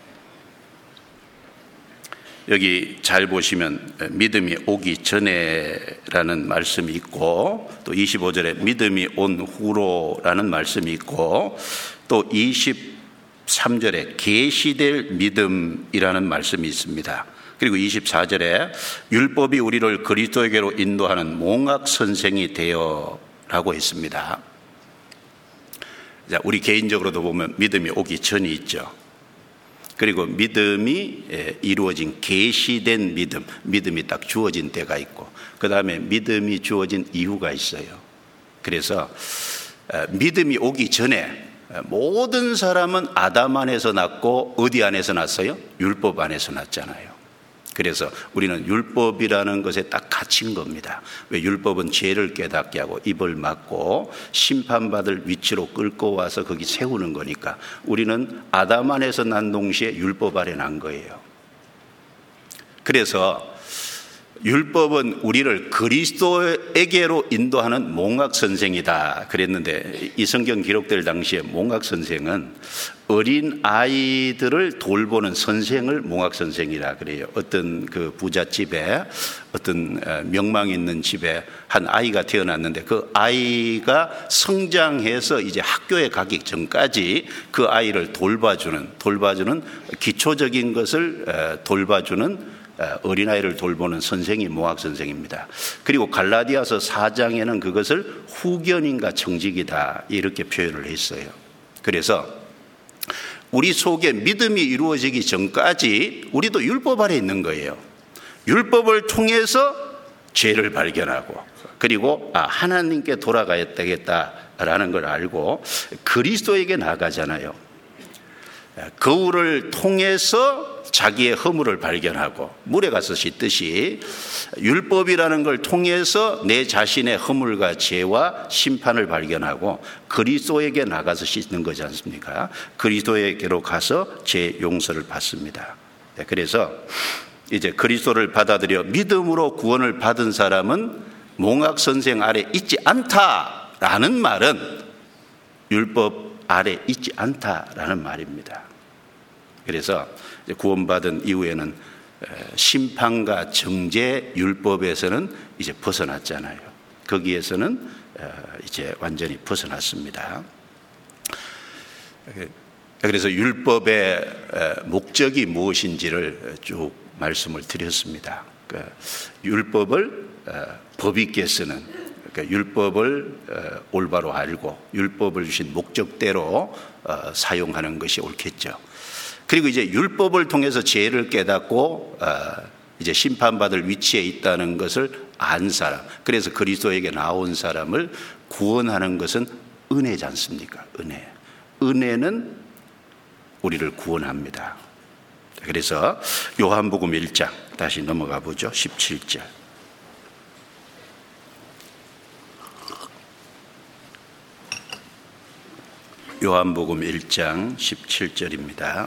[SPEAKER 1] 여기 잘 보시면 믿음이 오기 전에라는 말씀이 있고 또 25절에 믿음이 온 후로라는 말씀이 있고 또 23절에 계시될 믿음이라는 말씀이 있습니다. 그리고 24절에 율법이 우리를 그리스도에게로 인도하는 몽학선생이 되어 라고 했습니다. 우리 개인적으로도 보면 믿음이 오기 전이 있죠. 그리고 믿음이 이루어진 계시된 믿음이 딱 주어진 때가 있고 그 다음에 믿음이 주어진 이유가 있어요. 그래서 믿음이 오기 전에 모든 사람은 아담 안에서 났고 어디 안에서 났어요? 율법 안에서 났잖아요. 그래서 우리는 율법이라는 것에 딱 갇힌 겁니다. 왜? 율법은 죄를 깨닫게 하고 입을 막고 심판받을 위치로 끌고 와서 거기 세우는 거니까 우리는 아담 안에서 난 동시에 율법 아래 난 거예요. 그래서 율법은 우리를 그리스도에게로 인도하는 몽학 선생이다 그랬는데, 이 성경 기록될 당시에 몽학 선생은 어린 아이들을 돌보는 선생을 몽학 선생이라 그래요. 어떤 그 부잣집에, 어떤 명망 있는 집에 한 아이가 태어났는데, 그 아이가 성장해서 이제 학교에 가기 전까지 그 아이를 돌봐주는 기초적인 것을 돌봐주는 어린아이를 돌보는 선생이 몽학 선생입니다. 그리고 갈라디아서 4장에는 그것을 후견인과 청직이다 이렇게 표현을 했어요. 그래서 우리 속에 믿음이 이루어지기 전까지 우리도 율법 아래 있는 거예요. 율법을 통해서 죄를 발견하고, 그리고 하나님께 돌아가야 되겠다라는 걸 알고 그리스도에게 나가잖아요. 거울을 통해서 자기의 허물을 발견하고, 물에 가서 씻듯이 율법이라는 걸 통해서 내 자신의 허물과 죄와 심판을 발견하고 그리스도에게 나가서 씻는 거지 않습니까? 그리스도에게로 가서 죄 용서를 받습니다. 그래서 이제 그리스도를 받아들여 믿음으로 구원을 받은 사람은 몽학 선생 아래 있지 않다라는 말은 율법 아래 있지 않다라는 말입니다. 그래서 구원받은 이후에는 심판과 정죄 율법에서는 이제 벗어났잖아요. 거기에서는 이제 완전히 벗어났습니다. 그래서 율법의 목적이 무엇인지를 쭉 말씀을 드렸습니다. 율법을 법 있게 쓰는, 율법을 올바로 알고 율법을 주신 목적대로 사용하는 것이 옳겠죠. 그리고 이제 율법을 통해서 죄를 깨닫고 이제 심판받을 위치에 있다는 것을 안 사람, 그래서 그리스도에게 나온 사람을 구원하는 것은 은혜지 않습니까? 은혜는 우리를 구원합니다. 그래서 요한복음 1장 다시 넘어가 보죠. 17절. 요한복음 1장 17절입니다.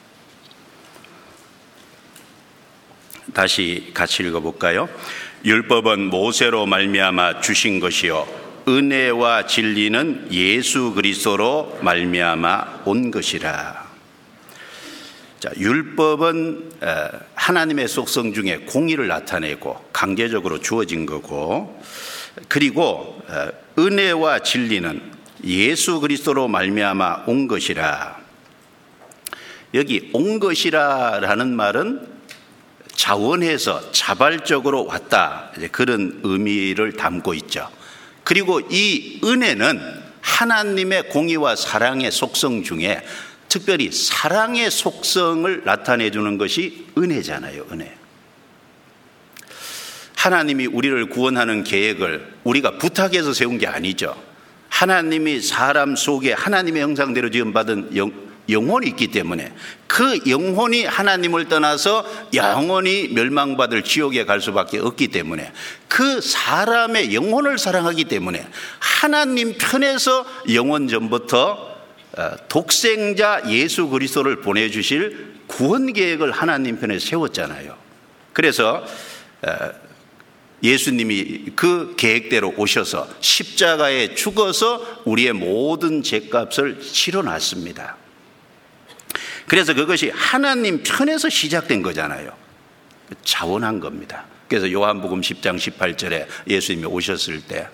[SPEAKER 1] 다시 같이 읽어볼까요? 율법은 모세로 말미암아 주신 것이요 은혜와 진리는 예수 그리스도로 말미암아 온 것이라. 자, 율법은 하나님의 속성 중에 공의를 나타내고 강제적으로 주어진 거고, 그리고 은혜와 진리는 예수 그리스도로 말미암아 온 것이라. 여기 온 것이라라는 말은 자원해서 자발적으로 왔다, 그런 의미를 담고 있죠. 그리고 이 은혜는 하나님의 공의와 사랑의 속성 중에 특별히 사랑의 속성을 나타내 주는 것이 은혜잖아요. 은혜. 하나님이 우리를 구원하는 계획을 우리가 부탁해서 세운 게 아니죠. 하나님이 사람 속에 하나님의 형상대로 지음받은 영혼이 있기 때문에 그 영혼이 하나님을 떠나서 영원히 멸망받을 지옥에 갈 수밖에 없기 때문에, 그 사람의 영혼을 사랑하기 때문에 하나님 편에서 영원 전부터 독생자 예수 그리스도를 보내주실 구원 계획을 하나님 편에 세웠잖아요. 그래서 예수님이 그 계획대로 오셔서 십자가에 죽어서 우리의 모든 죄값을 치러놨습니다. 그래서 그것이 하나님 편에서 시작된 거잖아요. 자원한 겁니다. 그래서 요한복음 10장 18절에 예수님이 오셨을 때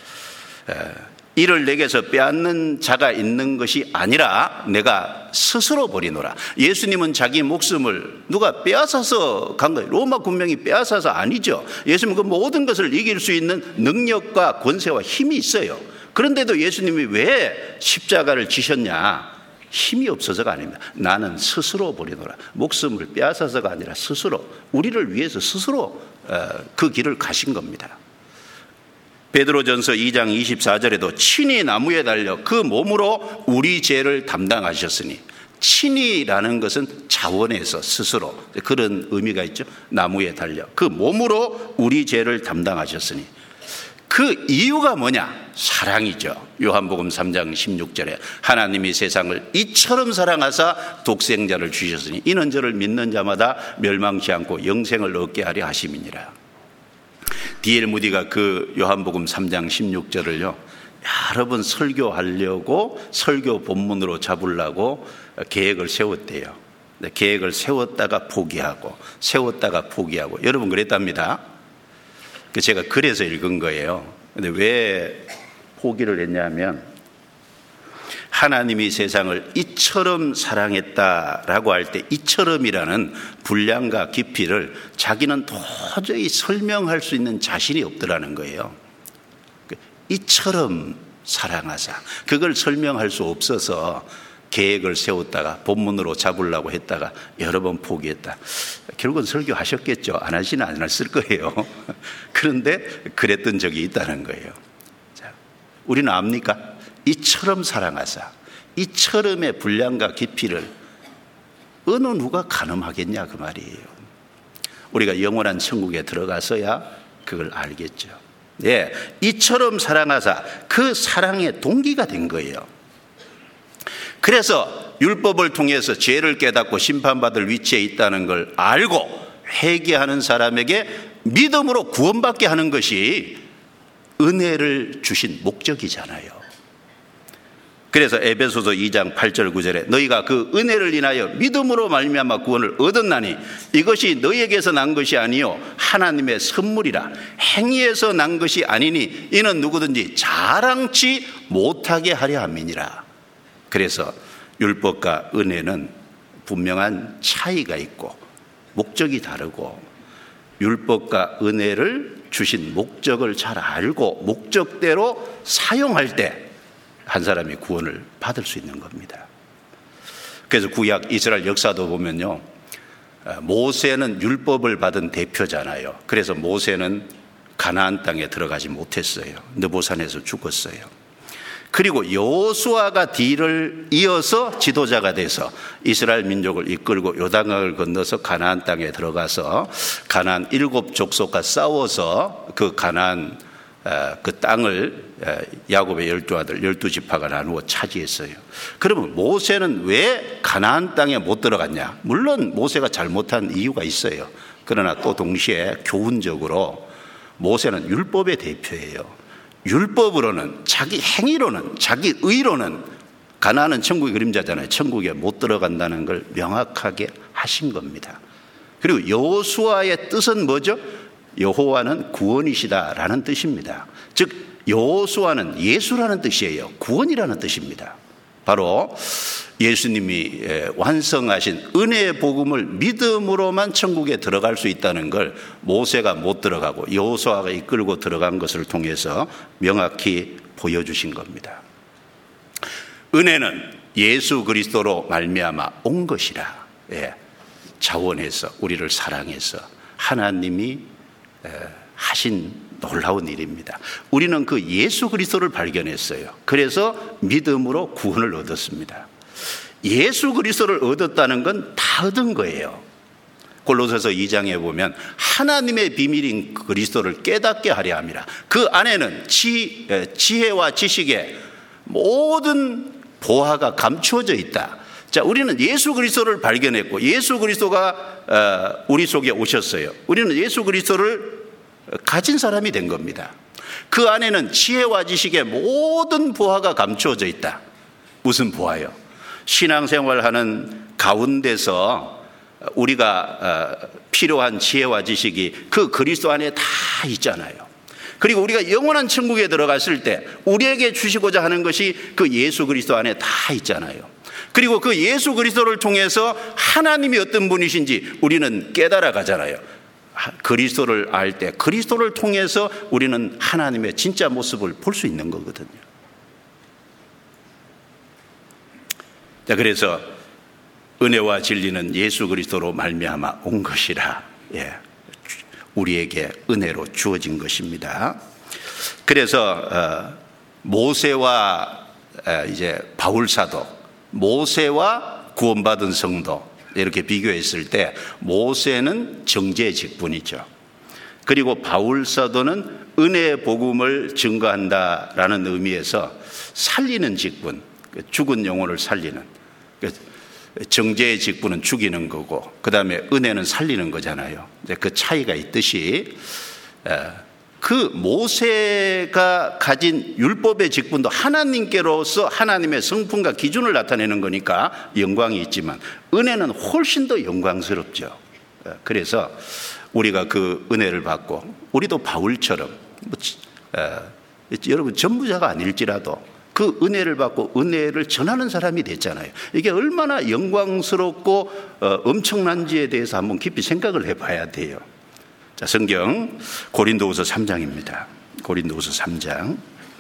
[SPEAKER 1] 이를 내게서 빼앗는 자가 있는 것이 아니라 내가 스스로 버리노라. 예수님은 자기 목숨을 누가 빼앗아서 간 거예요. 로마 군병이 빼앗아서 아니죠. 예수님은 그 모든 것을 이길 수 있는 능력과 권세와 힘이 있어요. 그런데도 예수님이 왜 십자가를 지셨냐? 힘이 없어서가 아닙니다. 나는 스스로 버리노라. 목숨을 빼앗아서가 아니라 스스로, 우리를 위해서 스스로 그 길을 가신 겁니다. 베드로전서 2장 24절에도 친히 나무에 달려 그 몸으로 우리 죄를 담당하셨으니, 친히라는 것은 자원해서 스스로, 그런 의미가 있죠. 나무에 달려 그 몸으로 우리 죄를 담당하셨으니, 그 이유가 뭐냐? 사랑이죠. 요한복음 3장 16절에 하나님이 세상을 이처럼 사랑하사 독생자를 주셨으니 이는 저를 믿는 자마다 멸망치 않고 영생을 얻게 하려 하심이니라. D.L. 무디가 그 요한복음 3장 16절을요 여러 번 설교하려고 설교 본문으로 잡으려고 계획을 세웠대요. 계획을 세웠다가 포기하고 여러분 그랬답니다. 제가 그래서 읽은 거예요. 근데 왜 포기를 했냐면 하나님이 세상을 이처럼 사랑했다라고 할 때 이처럼이라는 분량과 깊이를 자기는 도저히 설명할 수 있는 자신이 없더라는 거예요. 이처럼 사랑하사 그걸 설명할 수 없어서 계획을 세웠다가 본문으로 잡으려고 했다가 여러 번 포기했다. 결국은 설교하셨겠죠. 안 하시는 안 했을 거예요. 그런데 그랬던 적이 있다는 거예요. 자, 우리는 압니까? 이처럼 사랑하사 이처럼의 분량과 깊이를 어느 누가 가늠하겠냐 그 말이에요. 우리가 영원한 천국에 들어가서야 그걸 알겠죠. 네, 이처럼 사랑하사 그 사랑의 동기가 된 거예요. 그래서 율법을 통해서 죄를 깨닫고 심판받을 위치에 있다는 걸 알고 회개하는 사람에게 믿음으로 구원받게 하는 것이 은혜를 주신 목적이잖아요. 그래서 에베소서 2장 8절 9절에 너희가 그 은혜를 인하여 믿음으로 말미암아 구원을 얻었나니 이것이 너희에게서 난 것이 아니요 하나님의 선물이라. 행위에서 난 것이 아니니 이는 누구든지 자랑치 못하게 하려 함이니라. 그래서 율법과 은혜는 분명한 차이가 있고 목적이 다르고 율법과 은혜를 주신 목적을 잘 알고 목적대로 사용할 때 한 사람이 구원을 받을 수 있는 겁니다. 그래서 구약 이스라엘 역사도 보면요, 모세는 율법을 받은 대표잖아요. 그래서 모세는 가나안 땅에 들어가지 못했어요. 느보산에서 죽었어요. 그리고 여호수아가 뒤를 이어서 지도자가 돼서 이스라엘 민족을 이끌고 요단강을 건너서 가나안 땅에 들어가서 가나안 7 족속과 싸워서 그 가나안 그 땅을 야곱의 12아들 12지파가 나누어 차지했어요. 그러면 모세는 왜 가나안 땅에 못 들어갔냐? 물론 모세가 잘못한 이유가 있어요. 그러나 또 동시에 교훈적으로 모세는 율법의 대표예요. 율법으로는 자기 행위로는 자기 의로는 가나안은 천국의 그림자잖아요. 천국에 못 들어간다는 걸 명확하게 하신 겁니다. 그리고 여호수아의 뜻은 뭐죠? 여호와는 구원이시다라는 뜻입니다. 즉 여호수아는 예수라는 뜻이에요. 구원이라는 뜻입니다. 바로 예수님이 완성하신 은혜의 복음을 믿음으로만 천국에 들어갈 수 있다는 걸 모세가 못 들어가고 여호수아가 이끌고 들어간 것을 통해서 명확히 보여주신 겁니다. 은혜는 예수 그리스도로 말미암아 온 것이라. 자원해서 우리를 사랑해서 하나님이 하신 놀라운 일입니다. 우리는 그 예수 그리스도를 발견했어요. 그래서 믿음으로 구원을 얻었습니다. 예수 그리스도를 얻었다는 건 다 얻은 거예요. 골로새서 2장에 보면 하나님의 비밀인 그리스도를 깨닫게 하려 함이라. 그 안에는 지혜와 지식의 모든 보화가 감추어져 있다. 자, 우리는 예수 그리스도를 발견했고 예수 그리스도가 우리 속에 오셨어요. 우리는 예수 그리스도를 가진 사람이 된 겁니다. 그 안에는 지혜와 지식의 모든 보화가 감추어져 있다. 무슨 보화요? 신앙생활하는 가운데서 우리가 필요한 지혜와 지식이 그 그리스도 안에 다 있잖아요. 그리고 우리가 영원한 천국에 들어갔을 때 우리에게 주시고자 하는 것이 그 예수 그리스도 안에 다 있잖아요. 그리고 그 예수 그리스도를 통해서 하나님이 어떤 분이신지 우리는 깨달아 가잖아요. 그리스도를 알 때 그리스도를 통해서 우리는 하나님의 진짜 모습을 볼 수 있는 거거든요. 자, 그래서 은혜와 진리는 예수 그리스도로 말미암아 온 것이라. 우리에게 은혜로 주어진 것입니다. 그래서 모세와 이제 바울 사도, 모세와 구원받은 성도 이렇게 비교했을 때 모세는 정죄의 직분이죠. 그리고 바울 사도는 은혜의 복음을 증거한다라는 의미에서 살리는 직분, 죽은 영혼을 살리는, 정죄의 직분은 죽이는 거고 그 다음에 은혜는 살리는 거잖아요. 그 차이가 있듯이 그 모세가 가진 율법의 직분도 하나님께로서 하나님의 성품과 기준을 나타내는 거니까 영광이 있지만 은혜는 훨씬 더 영광스럽죠. 그래서 우리가 그 은혜를 받고 우리도 바울처럼 여러분 전부자가 아닐지라도 그 은혜를 받고 은혜를 전하는 사람이 됐잖아요. 이게 얼마나 영광스럽고 엄청난지에 대해서 한번 깊이 생각을 해봐야 돼요. 자, 성경 고린도후서 3장입니다. 고린도후서 3장.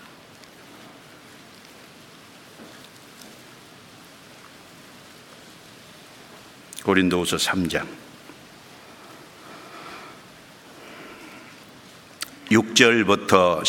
[SPEAKER 1] 고린도후서 3장 6절부터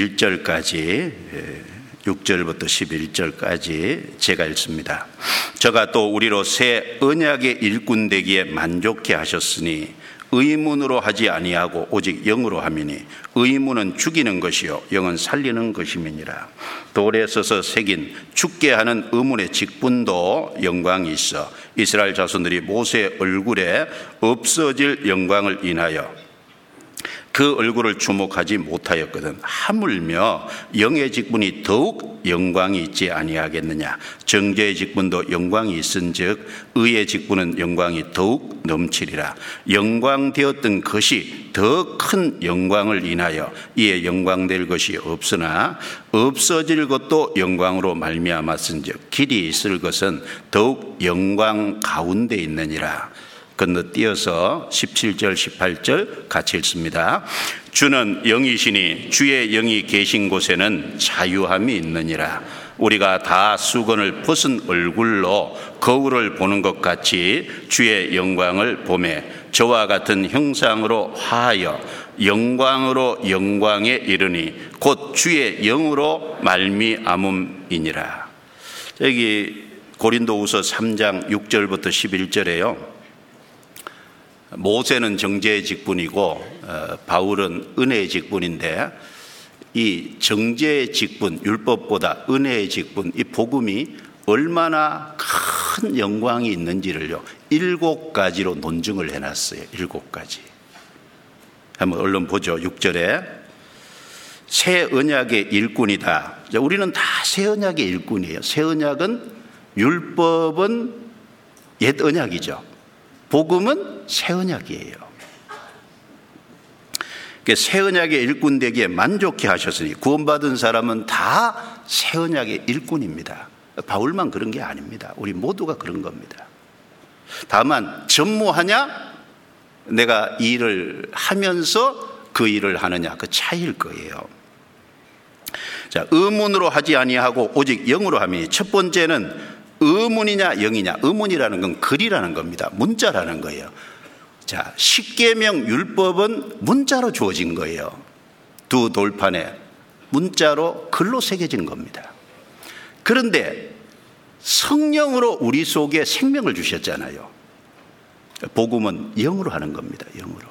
[SPEAKER 1] 11절까지 제가 읽습니다. 저가 또 우리로 새 언약의 일꾼 되기에 만족해 하셨으니 의문으로 하지 아니하고 오직 영으로 함이니 의문은 죽이는 것이요 영은 살리는 것임이니라. 돌에 서서 새긴 죽게 하는 의문의 직분도 영광이 있어 이스라엘 자손들이 모세의 얼굴에 없어질 영광을 인하여 그 얼굴을 주목하지 못하였거든. 하물며 영의 직분이 더욱 영광이 있지 아니하겠느냐. 정죄의 직분도 영광이 있은즉 의의 직분은 영광이 더욱 넘치리라. 영광되었던 것이 더 큰 영광을 인하여 이에 영광될 것이 없으나 없어질 것도 영광으로 말미암았은즉 길이 있을 것은 더욱 영광 가운데 있느니라. 건너뛰어서 17절 18절 같이 읽습니다. 주는 영이시니 주의 영이 계신 곳에는 자유함이 있느니라. 우리가 다 수건을 벗은 얼굴로 거울을 보는 것 같이 주의 영광을 보매 저와 같은 형상으로 화하여 영광으로 영광에 이르니 곧 주의 영으로 말미암음이니라. 여기 고린도후서 3장 6절부터 11절에요. 모세는 정죄의 직분이고 바울은 은혜의 직분인데 이 정죄의 직분, 율법보다 은혜의 직분, 이 복음이 얼마나 큰 영광이 있는지를요 7가지로 논증을 해놨어요. 7가지. 한번 얼른 보죠. 6절에 새 언약의 일꾼이다. 우리는 다 새 언약의 일꾼이에요. 새 언약은 율법은 옛 언약이죠. 복음은 새 언약이에요. 새 언약의 일꾼 되기에 만족해 하셨으니 구원받은 사람은 다 새 언약의 일꾼입니다. 바울만 그런 게 아닙니다. 우리 모두가 그런 겁니다. 다만 전무하냐? 내가 이 일을 하면서 그 일을 하느냐, 그 차이일 거예요. 자, 의문으로 하지 아니하고 오직 영으로 하니 첫 번째는 의문이냐 영이냐. 의문이라는 건 글이라는 겁니다. 문자라는 거예요. 자, 십계명 율법은 문자로 주어진 거예요. 두 돌판에 문자로 글로 새겨진 겁니다. 그런데 성령으로 우리 속에 생명을 주셨잖아요. 복음은 영으로 하는 겁니다. 영으로.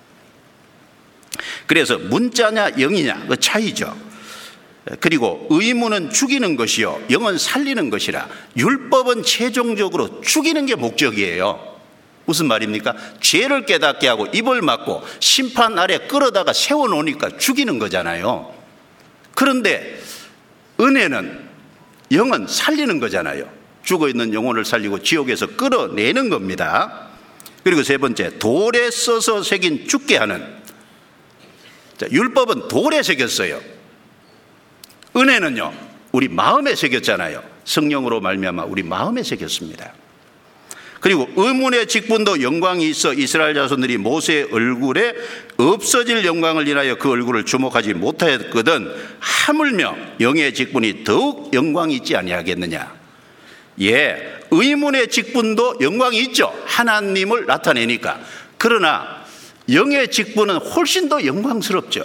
[SPEAKER 1] 그래서 문자냐 영이냐 그 차이죠. 그리고 의문은 죽이는 것이요 영은 살리는 것이라. 율법은 최종적으로 죽이는 게 목적이에요. 무슨 말입니까? 죄를 깨닫게 하고 입을 막고 심판 아래 끌어다가 세워놓으니까 죽이는 거잖아요. 그런데 은혜는 영은 살리는 거잖아요. 죽어있는 영혼을 살리고 지옥에서 끌어내는 겁니다. 그리고 세 번째, 돌에 써서 새긴 죽게 하는. 자, 율법은 돌에 새겼어요. 은혜는요 우리 마음에 새겼잖아요. 성령으로 말미암아 우리 마음에 새겼습니다. 그리고 의문의 직분도 영광이 있어 이스라엘 자손들이 모세의 얼굴에 없어질 영광을 인하여 그 얼굴을 주목하지 못하였거든. 하물며 영의 직분이 더욱 영광이 있지 아니하겠느냐. 예, 의문의 직분도 영광이 있죠. 하나님을 나타내니까. 그러나 영의 직분은 훨씬 더 영광스럽죠.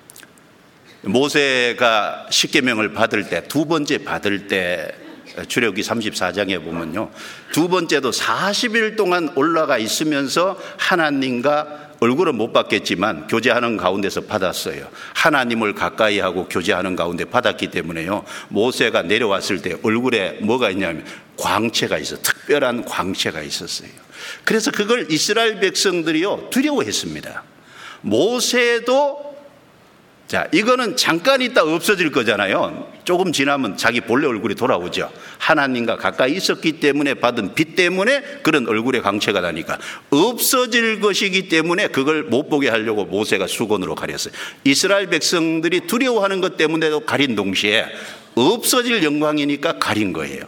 [SPEAKER 1] 모세가 십계명을 받을 때, 두 번째 받을 때 출애굽기 34장에 보면요, 두 번째도 40일 동안 올라가 있으면서 하나님과 얼굴은 못 받겠지만 교제하는 가운데서 받았어요. 하나님을 가까이 하고 교제하는 가운데 받았기 때문에요, 모세가 내려왔을 때 얼굴에 뭐가 있냐면 광채가 있어, 특별한 광채가 있었어요. 그래서 그걸 이스라엘 백성들이요 두려워했습니다. 모세도 자, 이거는 잠깐 있다 없어질 거잖아요. 조금 지나면 자기 본래 얼굴이 돌아오죠. 하나님과 가까이 있었기 때문에 받은 빛 때문에 그런 얼굴의 광채가 나니까 없어질 것이기 때문에 그걸 못 보게 하려고 모세가 수건으로 가렸어요. 이스라엘 백성들이 두려워하는 것 때문에도 가린 동시에 없어질 영광이니까 가린 거예요.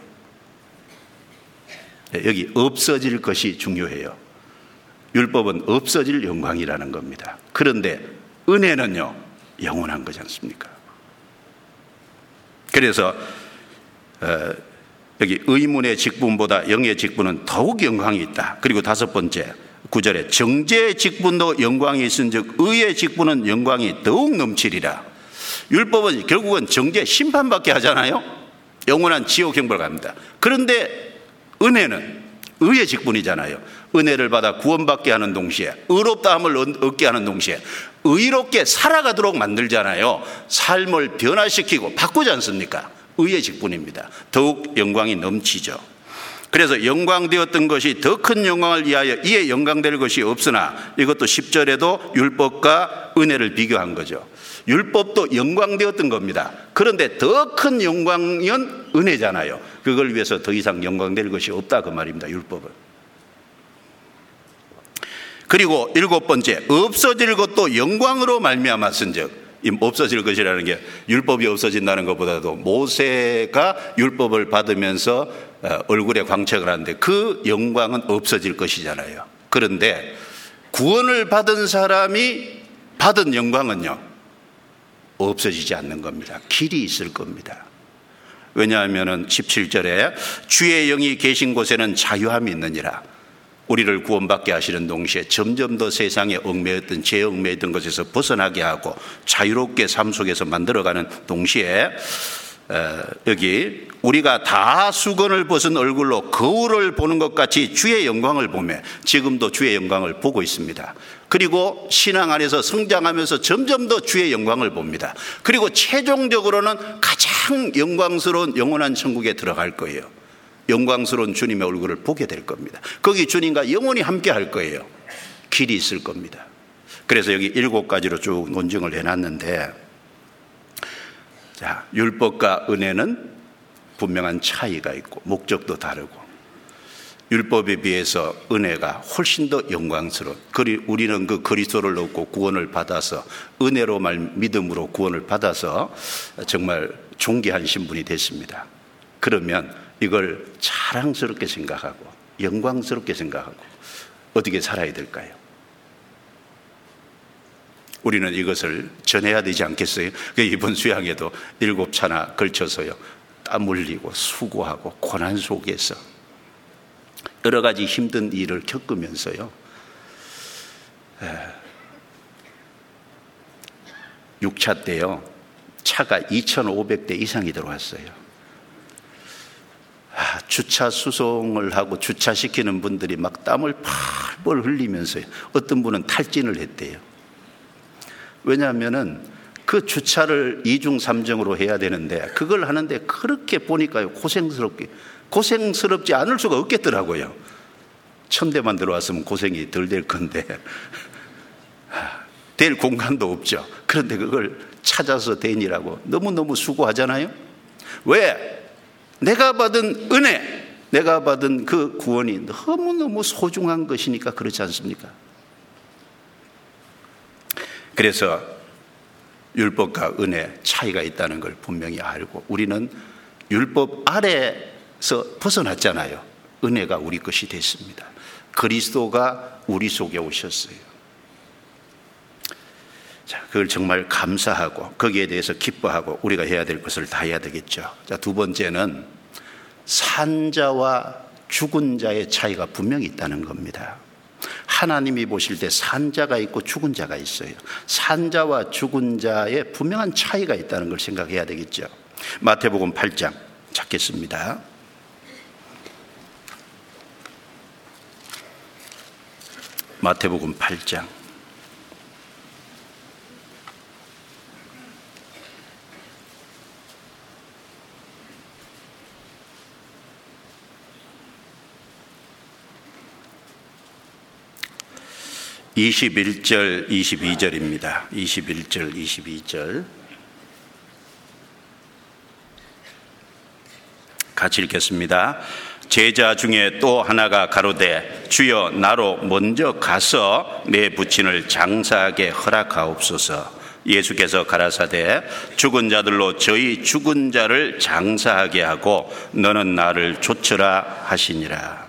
[SPEAKER 1] 여기 없어질 것이 중요해요. 율법은 없어질 영광이라는 겁니다. 그런데 은혜는요, 영원한 거지 않습니까? 그래서 여기 의문의 직분보다 영의 직분은 더욱 영광이 있다. 그리고 5번째 9절에 정죄의 직분도 영광이 있은즉 의의 직분은 영광이 더욱 넘치리라. 율법은 결국은 정죄 심판받게 하잖아요. 영원한 지옥 형벌 갑니다. 그런데 은혜는 의의 직분이잖아요. 은혜를 받아 구원받게 하는 동시에 의롭다함을 얻게 하는 동시에 의롭게 살아가도록 만들잖아요. 삶을 변화시키고 바꾸지 않습니까? 의의 직분입니다. 더욱 영광이 넘치죠. 그래서 영광되었던 것이 더 큰 영광을 위하여 이에 영광될 것이 없으나, 이것도 10절에도 율법과 은혜를 비교한 거죠. 율법도 영광되었던 겁니다. 그런데 더 큰 영광은 은혜잖아요. 그걸 위해서 더 이상 영광될 것이 없다, 그 말입니다. 율법은. 그리고 7번째, 없어질 것도 영광으로 말미암았은즉. 이 없어질 것이라는 게 율법이 없어진다는 것보다도 모세가 율법을 받으면서 얼굴에 광채가 나는데 그 영광은 없어질 것이잖아요. 그런데 구원을 받은 사람이 받은 영광은요, 없어지지 않는 겁니다. 길이 있을 겁니다. 왜냐하면 17절에 주의 영이 계신 곳에는 자유함이 있느니라. 우리를 구원받게 하시는 동시에 점점 더 세상에 얽매였던, 죄에 얽매였던 것에서 벗어나게 하고 자유롭게 삶 속에서 만들어가는 동시에 여기 우리가 다 수건을 벗은 얼굴로 거울을 보는 것 같이 주의 영광을 보며, 지금도 주의 영광을 보고 있습니다. 그리고 신앙 안에서 성장하면서 점점 더 주의 영광을 봅니다. 그리고 최종적으로는 가장 영광스러운 영원한 천국에 들어갈 거예요. 영광스러운 주님의 얼굴을 보게 될 겁니다. 거기 주님과 영원히 함께 할 거예요. 길이 있을 겁니다. 그래서 여기 7가지로 쭉 논증을 해놨는데, 자, 율법과 은혜는 분명한 차이가 있고 목적도 다르고, 율법에 비해서 은혜가 훨씬 더 영광스러운, 우리는 그 그리스도를 얻고 구원을 받아서 은혜로 믿음으로 구원을 받아서 정말 존귀한 신분이 됐습니다. 그러면 이걸 자랑스럽게 생각하고 영광스럽게 생각하고 어떻게 살아야 될까요? 우리는 이것을 전해야 되지 않겠어요? 이번 수양에도 7차나 걸쳐서요, 땀 흘리고 수고하고 고난 속에서 여러 가지 힘든 일을 겪으면서요, 6차 때요, 차가 2,500대 이상이 들어왔어요. 주차 수송을 하고 주차시키는 분들이 막 땀을 펄펄 흘리면서요, 어떤 분은 탈진을 했대요. 왜냐하면은 그 주차를 2중 3정으로 해야 되는데 그걸 하는데 그렇게 보니까요, 고생스럽지 않을 수가 없겠더라고요. 1,000대만 들어왔으면 고생이 덜 될 건데 될 공간도 없죠. 그런데 그걸 찾아서 대니라고 너무너무 수고하잖아요. 왜? 내가 받은 은혜, 내가 받은 그 구원이 너무너무 소중한 것이니까 그렇지 않습니까? 그래서 율법과 은혜 차이가 있다는 걸 분명히 알고, 우리는 율법 아래서 벗어났잖아요. 은혜가 우리 것이 됐습니다. 그리스도가 우리 속에 오셨어요. 자, 그걸 정말 감사하고 거기에 대해서 기뻐하고 우리가 해야 될 것을 다 해야 되겠죠. 자, 2번째는 산자와 죽은 자의 차이가 분명히 있다는 겁니다. 하나님이 보실 때 산자가 있고 죽은 자가 있어요. 산자와 죽은 자의 분명한 차이가 있다는 걸 생각해야 되겠죠. 마태복음 8장 찾겠습니다. 마태복음 8장 21절, 22절입니다. 21절, 22절. 같이 읽겠습니다. 제자 중에 또 하나가 가로되 주여 나로 먼저 가서 내 부친을 장사하게 허락하옵소서. 예수께서 가라사대 죽은 자들로 저희 죽은 자를 장사하게 하고 너는 나를 좇으라 하시니라.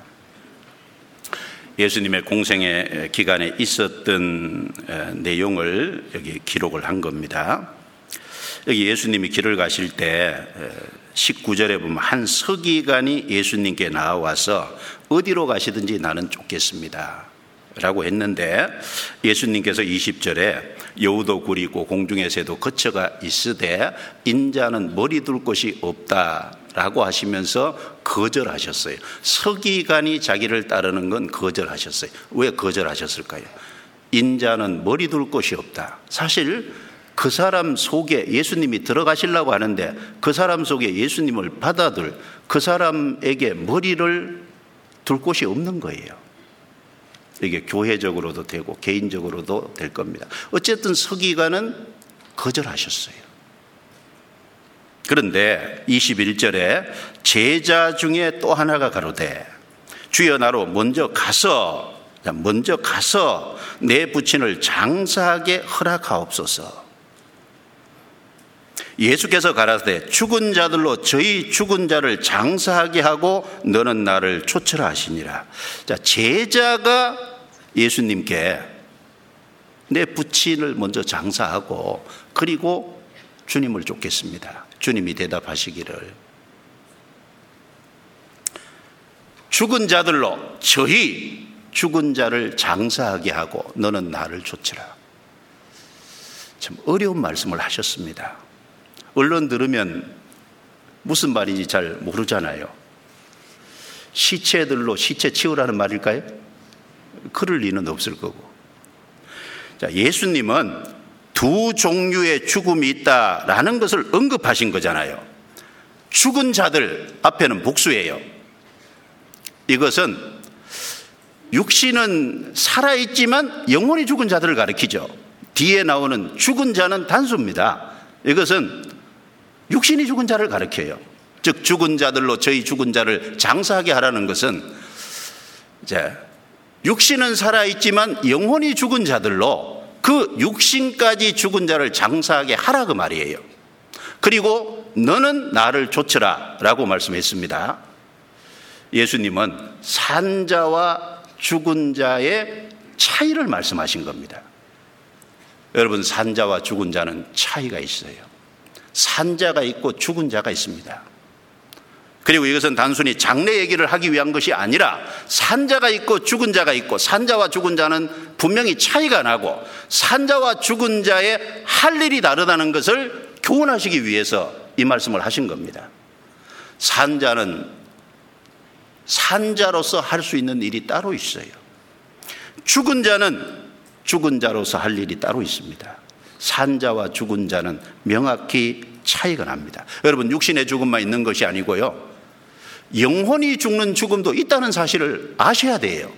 [SPEAKER 1] 예수님의 공생의 기간에 있었던 내용을 여기 기록을 한 겁니다. 여기 예수님이 길을 가실 때 19절에 보면 한 서기관이 예수님께 나와서 어디로 가시든지 나는 쫓겠습니다 라고 했는데, 예수님께서 20절에 여우도 굴이고 공중의 새도 거처가 있으되 인자는 머리 둘 곳이 없다 라고 하시면서 거절하셨어요. 서기관이 자기를 따르는 건 거절하셨어요. 왜 거절하셨을까요? 인자는 머리 둘 곳이 없다. 사실 그 사람 속에 예수님이 들어가시려고 하는데 그 사람 속에 예수님을 받아들 그 사람에게 머리를 둘 곳이 없는 거예요. 이게 교회적으로도 되고 개인적으로도 될 겁니다. 어쨌든 서기관은 거절하셨어요. 그런데 21절에 제자 중에 또 하나가 가로되 주여 나로 먼저 가서 내 부친을 장사하게 허락하옵소서. 예수께서 가라사대 죽은 자들로 저희 죽은 자를 장사하게 하고 너는 나를 좇으라 하시니라. 자, 제자가 예수님께 내 부친을 먼저 장사하고 그리고 주님을 쫓겠습니다. 주님이 대답하시기를 죽은 자들로 저희 죽은 자를 장사하게 하고 너는 나를 좇으라. 참 어려운 말씀을 하셨습니다. 얼른 들으면 무슨 말인지 잘 모르잖아요. 시체들로 시체 치우라는 말일까요? 그럴 리는 없을 거고. 자, 예수님은 두 종류의 죽음이 있다라는 것을 언급하신 거잖아요. 죽은 자들 앞에는 복수예요. 이것은 육신은 살아있지만 영혼이 죽은 자들을 가리키죠. 뒤에 나오는 죽은 자는 단수입니다. 이것은 육신이 죽은 자를 가리켜요. 즉 죽은 자들로 저희 죽은 자를 장사하게 하라는 것은 이제 육신은 살아있지만 영혼이 죽은 자들로 그 육신까지 죽은 자를 장사하게 하라 그 말이에요. 그리고 너는 나를 좇으라 라고 말씀했습니다. 예수님은 산자와 죽은 자의 차이를 말씀하신 겁니다. 여러분, 산자와 죽은 자는 차이가 있어요. 산자가 있고 죽은 자가 있습니다. 그리고 이것은 단순히 장래 얘기를 하기 위한 것이 아니라 산자가 있고 죽은 자가 있고 산자와 죽은 자는 분명히 차이가 나고 산자와 죽은 자의 할 일이 다르다는 것을 교훈하시기 위해서 이 말씀을 하신 겁니다. 산자는 산자로서 할 수 있는 일이 따로 있어요. 죽은 자는 죽은 자로서 할 일이 따로 있습니다. 산자와 죽은 자는 명확히 차이가 납니다. 여러분, 육신의 죽음만 있는 것이 아니고요, 영혼이 죽는 죽음도 있다는 사실을 아셔야 돼요.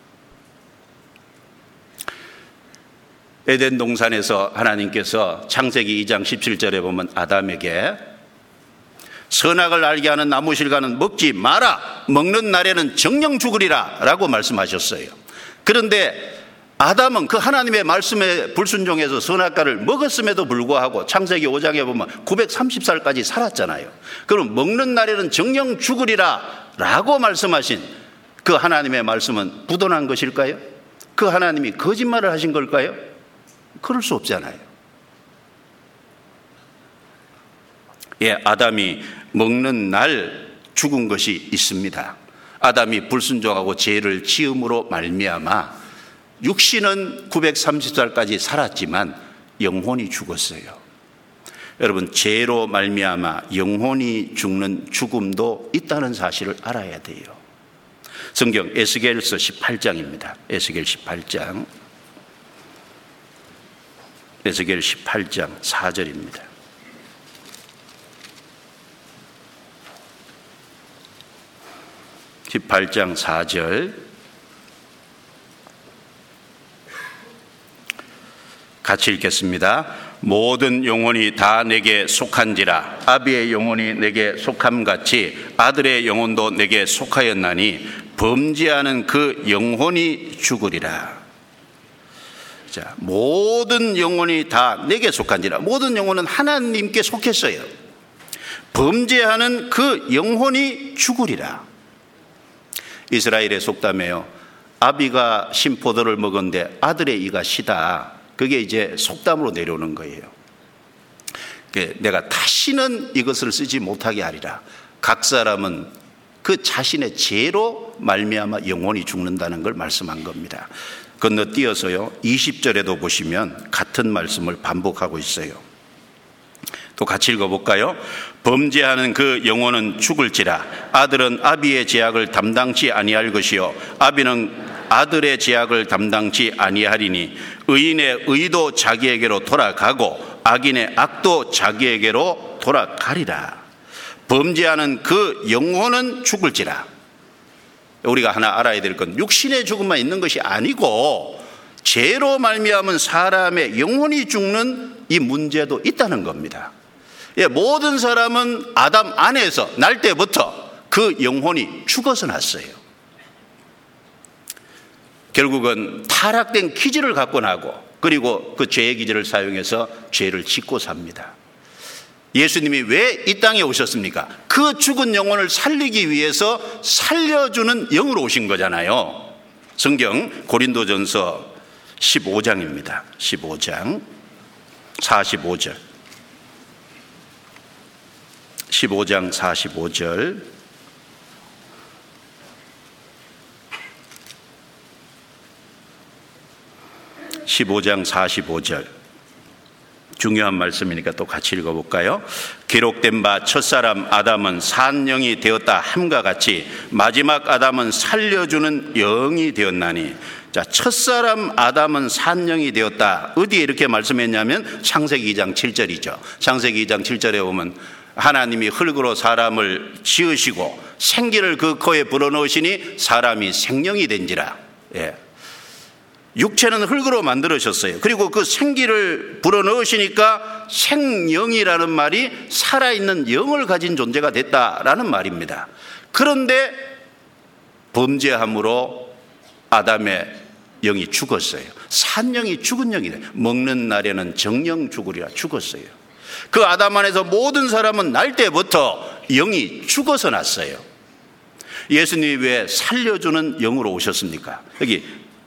[SPEAKER 1] 에덴 동산에서 하나님께서 창세기 2장 17절에 보면 아담에게 선악을 알게 하는 나무실과는 먹지 마라, 먹는 날에는 정령 죽으리라 라고 말씀하셨어요. 그런데 아담은 그 하나님의 말씀에 불순종해서 선악과를 먹었음에도 불구하고 창세기 5장에 보면 930살까지 살았잖아요. 그럼 먹는 날에는 정령 죽으리라 라고 말씀하신 그 하나님의 말씀은 부도난 것일까요? 그 하나님이 거짓말을 하신 걸까요? 그럴 수 없잖아요. 예, 아담이 먹는 날 죽은 것이 있습니다. 아담이 불순종하고 죄를 지음으로 말미암아 육신은 930살까지 살았지만 영혼이 죽었어요. 여러분, 죄로 말미암아 영혼이 죽는 죽음도 있다는 사실을 알아야 돼요. 성경 에스겔서 18장입니다. 에스겔 18장 4절입니다. (18장 4절) 같이 읽겠습니다. 모든 영혼이 다 내게 속한지라. 아비의 영혼이 내게 속함같이 아들의 영혼도 내게 속하였나니 범죄하는 그 영혼이 죽으리라. 자, 모든 영혼이 다 내게 속한지라. 모든 영혼은 하나님께 속했어요. 범죄하는 그 영혼이 죽으리라. 이스라엘의 속담에요, 아비가 신포도를 먹었는데 아들의 이가 시다. 그게 이제 속담으로 내려오는 거예요. 내가 다시는 이것을 쓰지 못하게 하리라. 각 사람은 그 자신의 죄로 말미암아 영혼이 죽는다는 걸 말씀한 겁니다. 건너뛰어서요 20절에도 보시면 같은 말씀을 반복하고 있어요. 또 같이 읽어볼까요? 범죄하는 그 영혼은 죽을지라. 아들은 아비의 죄악을 담당치 아니할 것이요 아비는 아들의 죄악을 담당치 아니하리니 의인의 의도 자기에게로 돌아가고 악인의 악도 자기에게로 돌아가리라. 범죄하는 그 영혼은 죽을지라. 우리가 하나 알아야 될 건 육신의 죽음만 있는 것이 아니고 죄로 말미암은 사람의 영혼이 죽는 이 문제도 있다는 겁니다. 모든 사람은 아담 안에서 날 때부터 그 영혼이 죽어서 났어요. 결국은 타락된 기질을 갖고 나고 그리고 그 죄의 기질을 사용해서 죄를 짓고 삽니다. 예수님이 왜 이 땅에 오셨습니까? 그 죽은 영혼을 살리기 위해서 살려주는 영으로 오신 거잖아요. 성경 고린도전서 15장입니다. 15장 45절. 15장 45절. 중요한 말씀이니까 또 같이 읽어볼까요? 기록된 바 첫사람 아담은 산영이 되었다 함과 같이 마지막 아담은 살려주는 영이 되었나니. 자, 첫사람 아담은 산영이 되었다. 어디에 이렇게 말씀했냐면 창세기 2장 7절이죠. 창세기 2장 7절에 보면 하나님이 흙으로 사람을 지으시고 생기를 그 코에 불어넣으시니 사람이 생명이 된지라. 육체는 흙으로 만들으셨어요. 그리고 그 생기를 불어넣으시니까 생영이라는 말이 살아있는 영을 가진 존재가 됐다라는 말입니다. 그런데 범죄함으로 아담의 영이 죽었어요. 산영이 죽은 영이 돼요. 먹는 날에는 정령 죽으리라. 죽었어요. 그 아담 안에서 모든 사람은 날 때부터 영이 죽어서 났어요. 예수님이 왜 살려주는 영으로 오셨습니까? 여기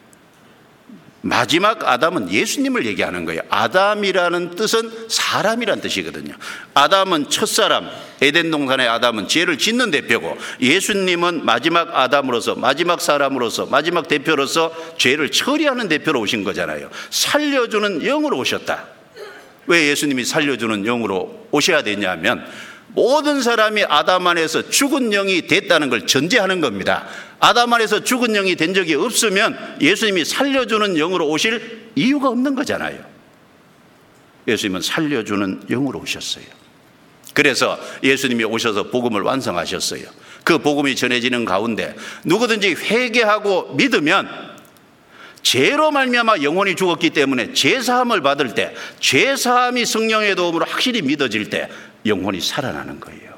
[SPEAKER 1] 마지막 아담은 예수님을 얘기하는 거예요. 아담이라는 뜻은 사람이란 뜻이거든요. 아담은 첫사람, 에덴 동산의 아담은 죄를 짓는 대표고, 예수님은 마지막 아담으로서, 마지막 사람으로서, 마지막 대표로서 죄를 처리하는 대표로 오신 거잖아요. 살려주는 영으로 오셨다. 왜 예수님이 살려주는 영으로 오셔야 되냐면 모든 사람이 아담 안에서 죽은 영이 됐다는 걸 전제하는 겁니다. 아담 안에서 죽은 영이 된 적이 없으면 예수님이 살려주는 영으로 오실 이유가 없는 거잖아요. 예수님은 살려주는 영으로 오셨어요. 그래서 예수님이 오셔서 복음을 완성하셨어요. 그 복음이 전해지는 가운데 누구든지 회개하고 믿으면 죄로 말미암아 영혼이 죽었기 때문에 죄사함을 받을 때, 죄사함이 성령의 도움으로 확실히 믿어질 때 영혼이 살아나는 거예요.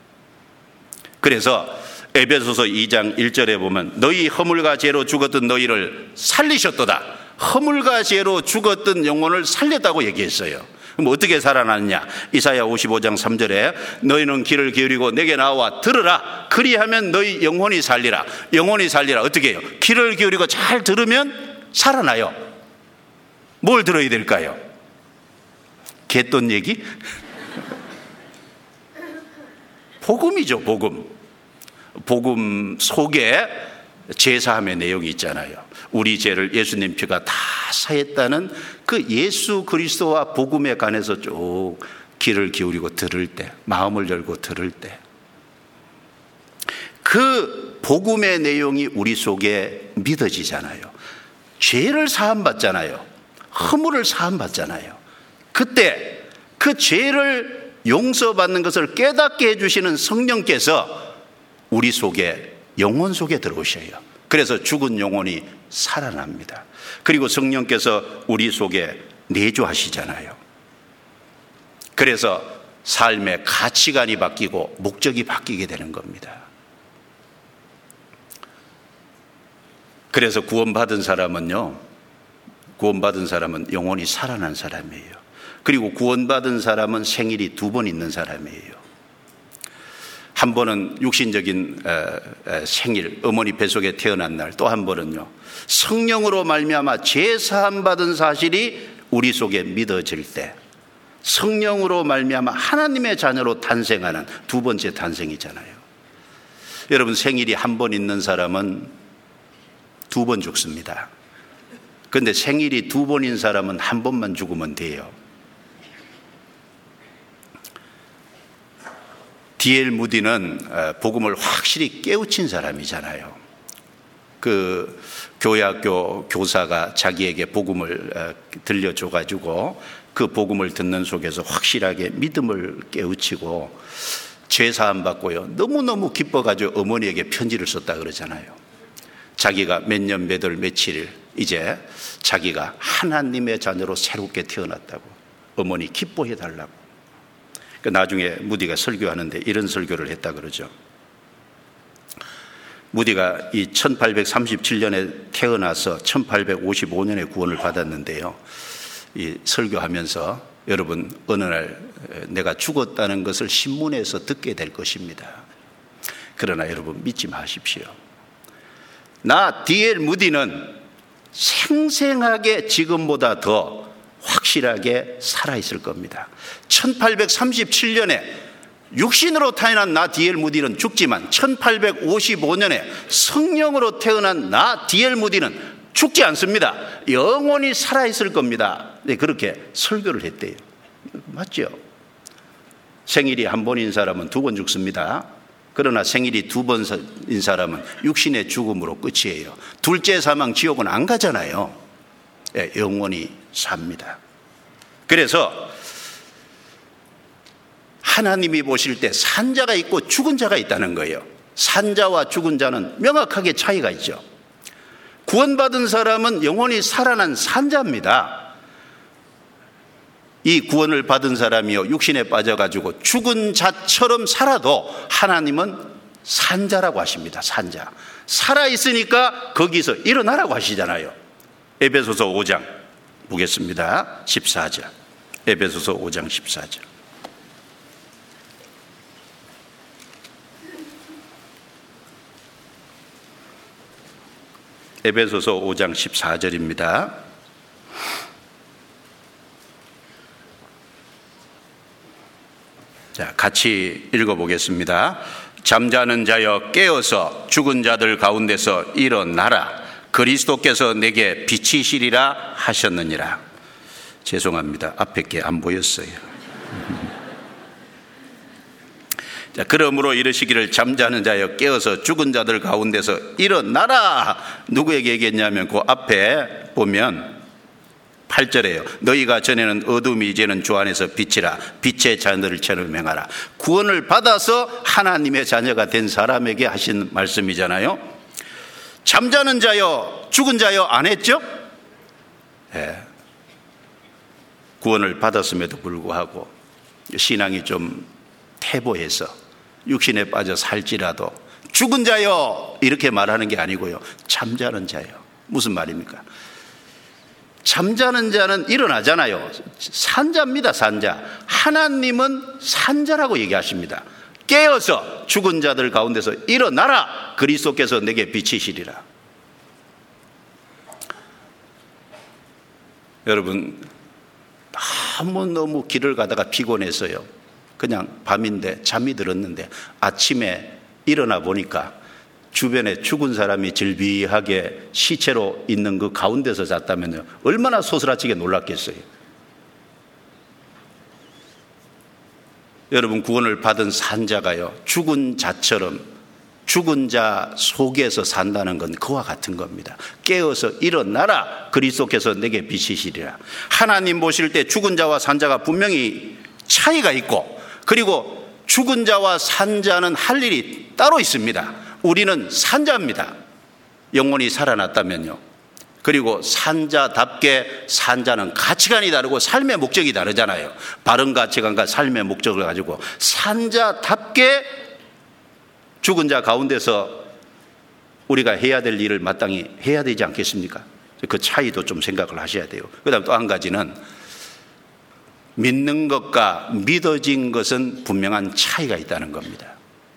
[SPEAKER 1] 그래서 에베소서 2장 1절에 보면 너희 허물과 죄로 죽었던 너희를 살리셨도다. 허물과 죄로 죽었던 영혼을 살렸다고 얘기했어요. 그럼 어떻게 살아났냐? 이사야 55장 3절에 너희는 귀를 기울이고 내게 나와 들으라. 그리하면 너희 영혼이 살리라. 영혼이 살리라. 어떻게 해요? 귀를 기울이고 잘 들으면 살아나요. 뭘 들어야 될까요? 개돈 얘기? 복음이죠. 복음 속에 제사함의 내용이 있잖아요. 우리 죄를 예수님 피가 다 사했다는 그 예수 그리스도와 복음에 관해서 쭉 귀를 기울이고 들을 때, 마음을 열고 들을 때, 그 복음의 내용이 우리 속에 믿어지잖아요. 죄를 사함받잖아요. 허물을 사함받잖아요. 그때 그 죄를 용서받는 것을 깨닫게 해주시는 성령께서 우리 속에, 영혼 속에 들어오셔요. 그래서 죽은 영혼이 살아납니다. 그리고 성령께서 우리 속에 내조하시잖아요. 그래서 삶의 가치관이 바뀌고 목적이 바뀌게 되는 겁니다. 그래서 구원받은 사람은 영원히 살아난 사람이에요. 그리고 구원받은 사람은 생일이 2번 있는 사람이에요. 한 번은 육신적인 생일, 어머니 뱃속에 태어난 날, 또 한 번은요, 성령으로 말미암아 죄 사함 받은 사실이 우리 속에 믿어질 때, 성령으로 말미암아 하나님의 자녀로 탄생하는 2번째 탄생이잖아요. 여러분, 생일이 1번 있는 사람은 2번 죽습니다. 그런데 생일이 2번인 사람은 1번만 죽으면 돼요. D.L. 무디는 복음을 확실히 깨우친 사람이잖아요. 그 교회학교 교사가 자기에게 복음을 들려줘가지고 그 복음을 듣는 속에서 확실하게 믿음을 깨우치고 죄사함 받고요, 너무너무 기뻐가지고 어머니에게 편지를 썼다 그러잖아요. 자기가 몇 년 몇 월 며칠 이제 자기가 하나님의 자녀로 새롭게 태어났다고 어머니 기뻐해 달라고. 나중에 무디가 설교하는데 이런 설교를 했다 그러죠. 무디가 이 1837년에 태어나서 1855년에 구원을 받았는데요, 이 설교하면서 여러분, 어느 날 내가 죽었다는 것을 신문에서 듣게 될 것입니다. 그러나 여러분, 믿지 마십시오. 나 D.L. 무디는 생생하게 지금보다 더 확실하게 살아있을 겁니다. 1837년에 육신으로 태어난 나 D.L. 무디는 죽지만 1855년에 성령으로 태어난 나 D.L. 무디는 죽지 않습니다. 영원히 살아있을 겁니다. 네, 그렇게 설교를 했대요. 맞죠? 생일이 1번인 사람은 2번 죽습니다. 그러나 생일이 2번인 사람은 육신의 죽음으로 끝이에요. 둘째 사망 지옥은 안 가잖아요. 네, 영원히 삽니다. 그래서 하나님이 보실 때 산자가 있고 죽은 자가 있다는 거예요. 산자와 죽은 자는 명확하게 차이가 있죠. 구원받은 사람은 영원히 살아난 산자입니다. 이 구원을 받은 사람이요, 육신에 빠져가지고 죽은 자처럼 살아도 하나님은 산자라고 하십니다. 산자. 살아있으니까 거기서 일어나라고 하시잖아요. 에베소서 5장 보겠습니다. 14절. 에베소서 5장 14절. 에베소서 5장 14절입니다. 자, 같이 읽어보겠습니다. 잠자는 자여 깨어서 죽은 자들 가운데서 일어나라. 그리스도께서 내게 비치시리라 하셨느니라. 죄송합니다. 앞에 게 안 보였어요. 자, 그러므로 이르시기를 잠자는 자여 깨어서 죽은 자들 가운데서 일어나라. 누구에게 얘기했냐면 그 앞에 보면 8절에요. 너희가 전에는 어둠이 이제는 주 안에서 빛이라. 빛의 자녀들처럼 행하라. 구원을 받아서 하나님의 자녀가 된 사람에게 하신 말씀이잖아요. 잠자는 자여 죽은 자여 안 했죠? 네. 구원을 받았음에도 불구하고 신앙이 좀 퇴보해서 육신에 빠져 살지라도 죽은 자여 이렇게 말하는 게 아니고요, 잠자는 자여. 무슨 말입니까? 잠자는 자는 일어나잖아요. 산자입니다. 산자. 하나님은 산자라고 얘기하십니다. 깨어서 죽은 자들 가운데서 일어나라. 그리스도께서 내게 비치시리라. 여러분, 너무 길을 가다가 피곤해서요, 그냥 밤인데 잠이 들었는데 아침에 일어나 보니까 주변에 죽은 사람이 질비하게 시체로 있는 그 가운데서 잤다면요, 얼마나 소스라치게 놀랐겠어요. 여러분, 구원을 받은 산자가요, 죽은 자처럼 죽은 자 속에서 산다는 건 그와 같은 겁니다. 깨어서 일어나라. 그리스도께서 내게 비치시리라. 하나님 보실 때 죽은 자와 산자가 분명히 차이가 있고, 그리고 죽은 자와 산자는 할 일이 따로 있습니다. 우리는 산자입니다. 영혼이 살아났다면요, 그리고 산자답게, 산자는 가치관이 다르고 삶의 목적이 다르잖아요. 바른 가치관과 삶의 목적을 가지고 산자답게 죽은 자 가운데서 우리가 해야 될 일을 마땅히 해야 되지 않겠습니까? 그 차이도 좀 생각을 하셔야 돼요. 그 다음 또 한 가지는 믿는 것과 믿어진 것은 분명한 차이가 있다는 겁니다.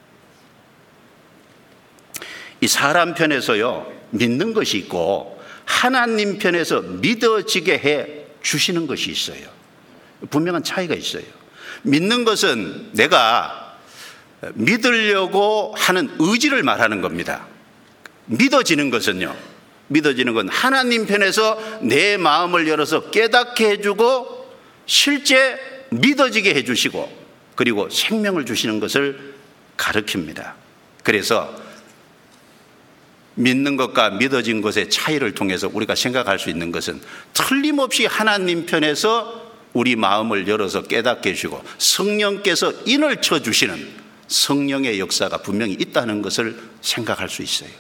[SPEAKER 1] 이 사람 편에서요, 믿는 것이 있고 하나님 편에서 믿어지게 해 주시는 것이 있어요. 분명한 차이가 있어요. 믿는 것은 내가 믿으려고 하는 의지를 말하는 겁니다. 믿어지는 것은요, 믿어지는 건 하나님 편에서 내 마음을 열어서 깨닫게 해주고 실제 믿어지게 해주시고 그리고 생명을 주시는 것을 가르칩니다. 그래서 믿는 것과 믿어진 것의 차이를 통해서 우리가 생각할 수 있는 것은 틀림없이 하나님 편에서 우리 마음을 열어서 깨닫게 해주시고 성령께서 인을 쳐주시는 성령의 역사가 분명히 있다는 것을 생각할 수 있어요.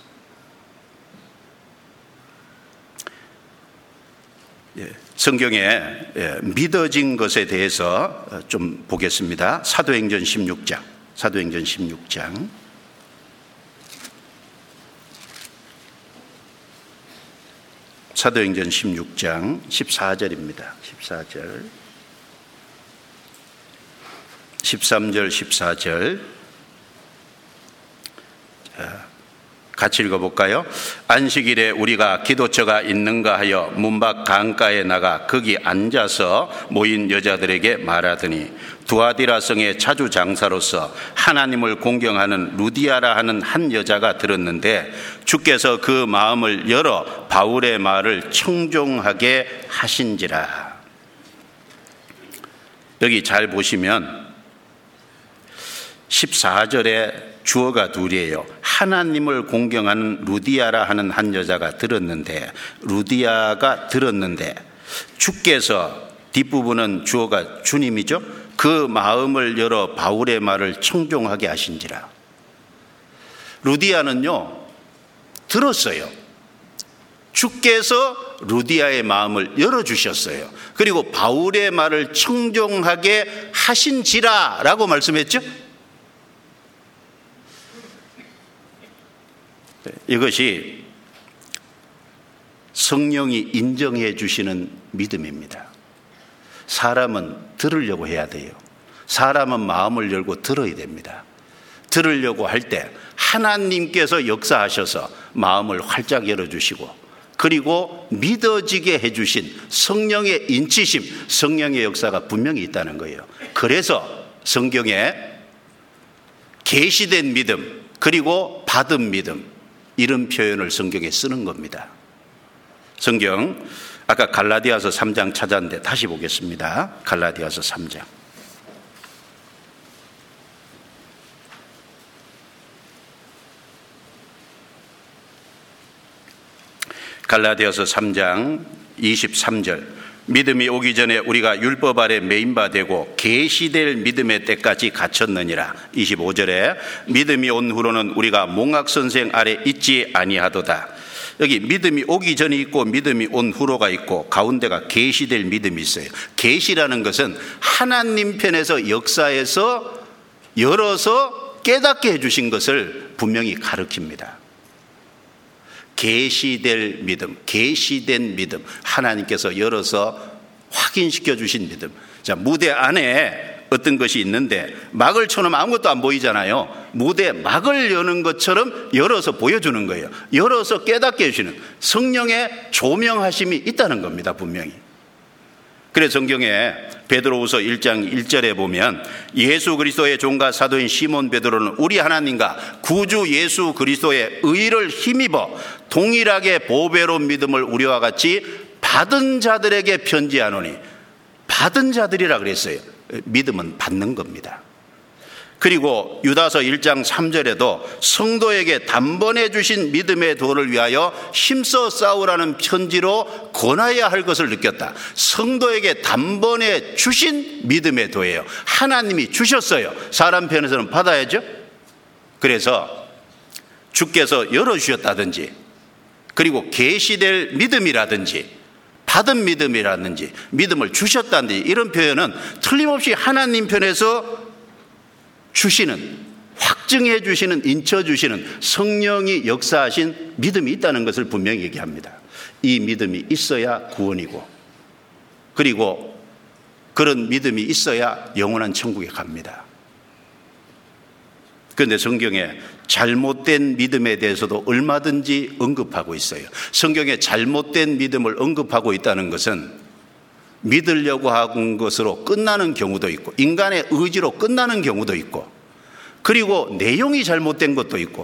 [SPEAKER 1] 성경에 믿어진 것에 대해서 좀 보겠습니다. 사도행전 16장. 사도행전 16장. 사도행전 16장 14절입니다. 14절. 13절, 14절. 같이 읽어볼까요? 안식일에 우리가 기도처가 있는가 하여 문밖 강가에 나가 거기 앉아서 모인 여자들에게 말하더니 두아디라 성의 차주 장사로서 하나님을 공경하는 루디아라 하는 한 여자가 들었는데 주께서 그 마음을 열어 바울의 말을 청종하게 하신지라. 여기 잘 보시면 14절에 주어가 둘이에요. 하나님을 공경하는 루디아라 하는 한 여자가 들었는데, 루디아가 들었는데 주께서, 뒷부분은 주어가 주님이죠. 그 마음을 열어 바울의 말을 청종하게 하신지라. 루디아는요 들었어요. 주께서 루디아의 마음을 열어주셨어요. 그리고 바울의 말을 청종하게 하신지라 라고 말씀했죠. 이것이 성령이 인정해 주시는 믿음입니다. 사람은 들으려고 해야 돼요. 사람은 마음을 열고 들어야 됩니다. 들으려고 할 때 하나님께서 역사하셔서 마음을 활짝 열어주시고 그리고 믿어지게 해주신 성령의 인치심, 성령의 역사가 분명히 있다는 거예요. 그래서 성경에 계시된 믿음 그리고 받은 믿음, 이런 표현을 성경에 쓰는 겁니다. 성경 아까 갈라디아서 3장 찾았는데 다시 보겠습니다. 갈라디아서 3장. 갈라디아서 3장 23절. 믿음이 오기 전에 우리가 율법 아래 매인 바 되고 계시될 믿음의 때까지 갇혔느니라. 25절에 믿음이 온 후로는 우리가 몽학선생 아래 있지 아니하도다. 여기 믿음이 오기 전에 있고 믿음이 온 후로가 있고 가운데가 계시될 믿음이 있어요. 계시라는 것은 하나님 편에서 역사에서 열어서 깨닫게 해주신 것을 분명히 가르칩니다. 계시될 믿음, 계시된 믿음, 하나님께서 열어서 확인시켜 주신 믿음. 자, 무대 안에 어떤 것이 있는데 막을 쳐놓으면 아무것도 안 보이잖아요. 무대 막을 여는 것처럼 열어서 보여주는 거예요. 열어서 깨닫게 해주시는 성령의 조명하심이 있다는 겁니다. 분명히. 그래서 성경에 베드로후서 1장 1절에 보면 예수 그리스도의 종과 사도인 시몬 베드로는 우리 하나님과 구주 예수 그리스도의 의를 힘입어 동일하게 보배로운 믿음을 우리와 같이 받은 자들에게 편지하노니, 받은 자들이라 그랬어요. 믿음은 받는 겁니다. 그리고 유다서 1장 3절에도 성도에게 단번에 주신 믿음의 도를 위하여 힘써 싸우라는 편지로 권하여야 할 것을 느꼈다. 성도에게 단번에 주신 믿음의 도예요. 하나님이 주셨어요. 사람 편에서는 받아야죠. 그래서 주께서 열어주셨다든지 그리고 계시될 믿음이라든지 받은 믿음이라든지 믿음을 주셨다든지 이런 표현은 틀림없이 하나님 편에서 주시는, 확증해 주시는, 인쳐 주시는 성령이 역사하신 믿음이 있다는 것을 분명히 얘기합니다. 이 믿음이 있어야 구원이고, 그리고 그런 믿음이 있어야 영원한 천국에 갑니다. 그런데 성경에 잘못된 믿음에 대해서도 얼마든지 언급하고 있어요. 성경에 잘못된 믿음을 언급하고 있다는 것은 믿으려고 하는 것으로 끝나는 경우도 있고, 인간의 의지로 끝나는 경우도 있고, 그리고 내용이 잘못된 것도 있고,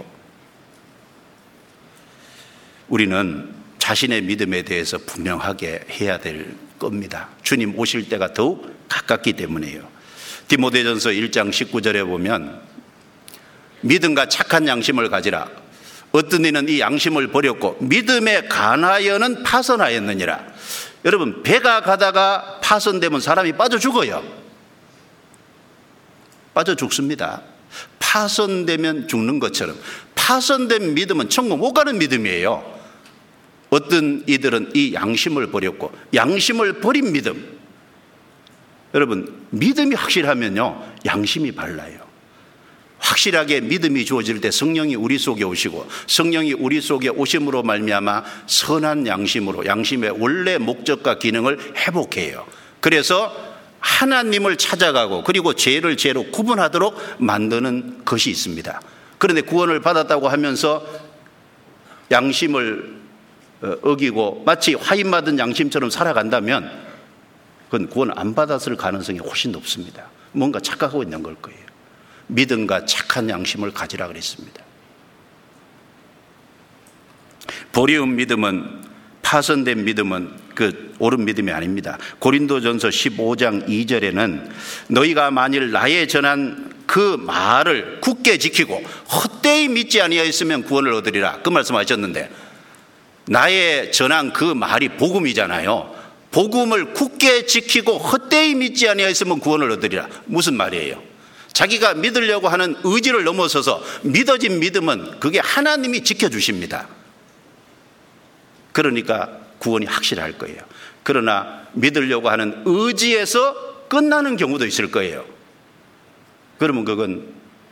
[SPEAKER 1] 우리는 자신의 믿음에 대해서 분명하게 해야 될 겁니다. 주님 오실 때가 더욱 가깝기 때문에요. 디모데전서 1장 19절에 보면 믿음과 착한 양심을 가지라. 어떤 이는 이 양심을 버렸고 믿음에 간하여는 파선하였느니라. 여러분, 배가 가다가 파선되면 사람이 빠져 죽어요. 빠져 죽습니다. 파선되면 죽는 것처럼 파선된 믿음은 천국 못 가는 믿음이에요. 어떤 이들은 이 양심을 버렸고, 양심을 버린 믿음. 여러분, 믿음이 확실하면요 양심이 발라요. 확실하게 믿음이 주어질 때 성령이 우리 속에 오시고, 성령이 우리 속에 오심으로 말미암아 선한 양심으로 양심의 원래 목적과 기능을 회복해요. 그래서 하나님을 찾아가고, 그리고 죄를 죄로 구분하도록 만드는 것이 있습니다. 그런데 구원을 받았다고 하면서 양심을 어기고 마치 화인받은 양심처럼 살아간다면 그건 구원 안 받았을 가능성이 훨씬 높습니다. 뭔가 착각하고 있는 걸 거예요. 믿음과 착한 양심을 가지라 그랬습니다. 버리운 믿음은, 파선된 믿음은 그 옳은 믿음이 아닙니다. 고린도전서 15장 2절에는 너희가 만일 나의 전한 그 말을 굳게 지키고 헛되이 믿지 아니하였으면 구원을 얻으리라, 그 말씀하셨는데, 나의 전한 그 말이 복음이잖아요. 복음을 굳게 지키고 헛되이 믿지 아니하였으면 구원을 얻으리라. 무슨 말이에요? 자기가 믿으려고 하는 의지를 넘어서서 믿어진 믿음은 그게 하나님이 지켜주십니다. 그러니까 구원이 확실할 거예요. 그러나 믿으려고 하는 의지에서 끝나는 경우도 있을 거예요. 그러면 그건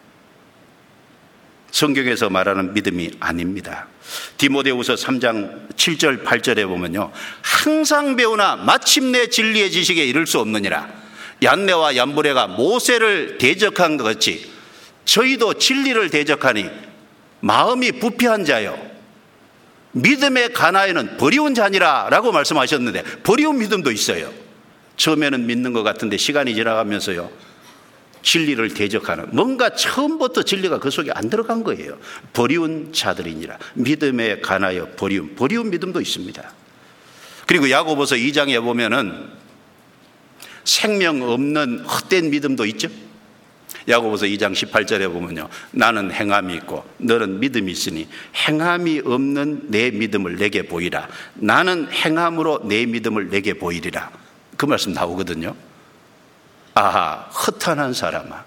[SPEAKER 1] 성경에서 말하는 믿음이 아닙니다. 디모데후서 3장 7절 8절에 보면요, 항상 배우나 마침내 진리의 지식에 이를 수 없느니라. 얀네와 얀브레가 모세를 대적한 것 같이 저희도 진리를 대적하니 마음이 부패한 자요 믿음에 관하여는 버리운 자니라 라고 말씀하셨는데, 버리운 믿음도 있어요. 처음에는 믿는 것 같은데 시간이 지나가면서요 진리를 대적하는, 뭔가 처음부터 진리가 그 속에 안 들어간 거예요. 버리운 자들이니라. 믿음에 관하여 버리운 믿음도 있습니다. 그리고 야고보서 2장에 보면은 생명 없는 헛된 믿음도 있죠. 야고보서 2장 18절에 보면요, 나는 행함이 있고 너는 믿음이 있으니 행함이 없는 내 믿음을 내게 보이라. 나는 행함으로 내 믿음을 내게 보이리라. 그 말씀 나오거든요. 아하, 허탄한 사람아,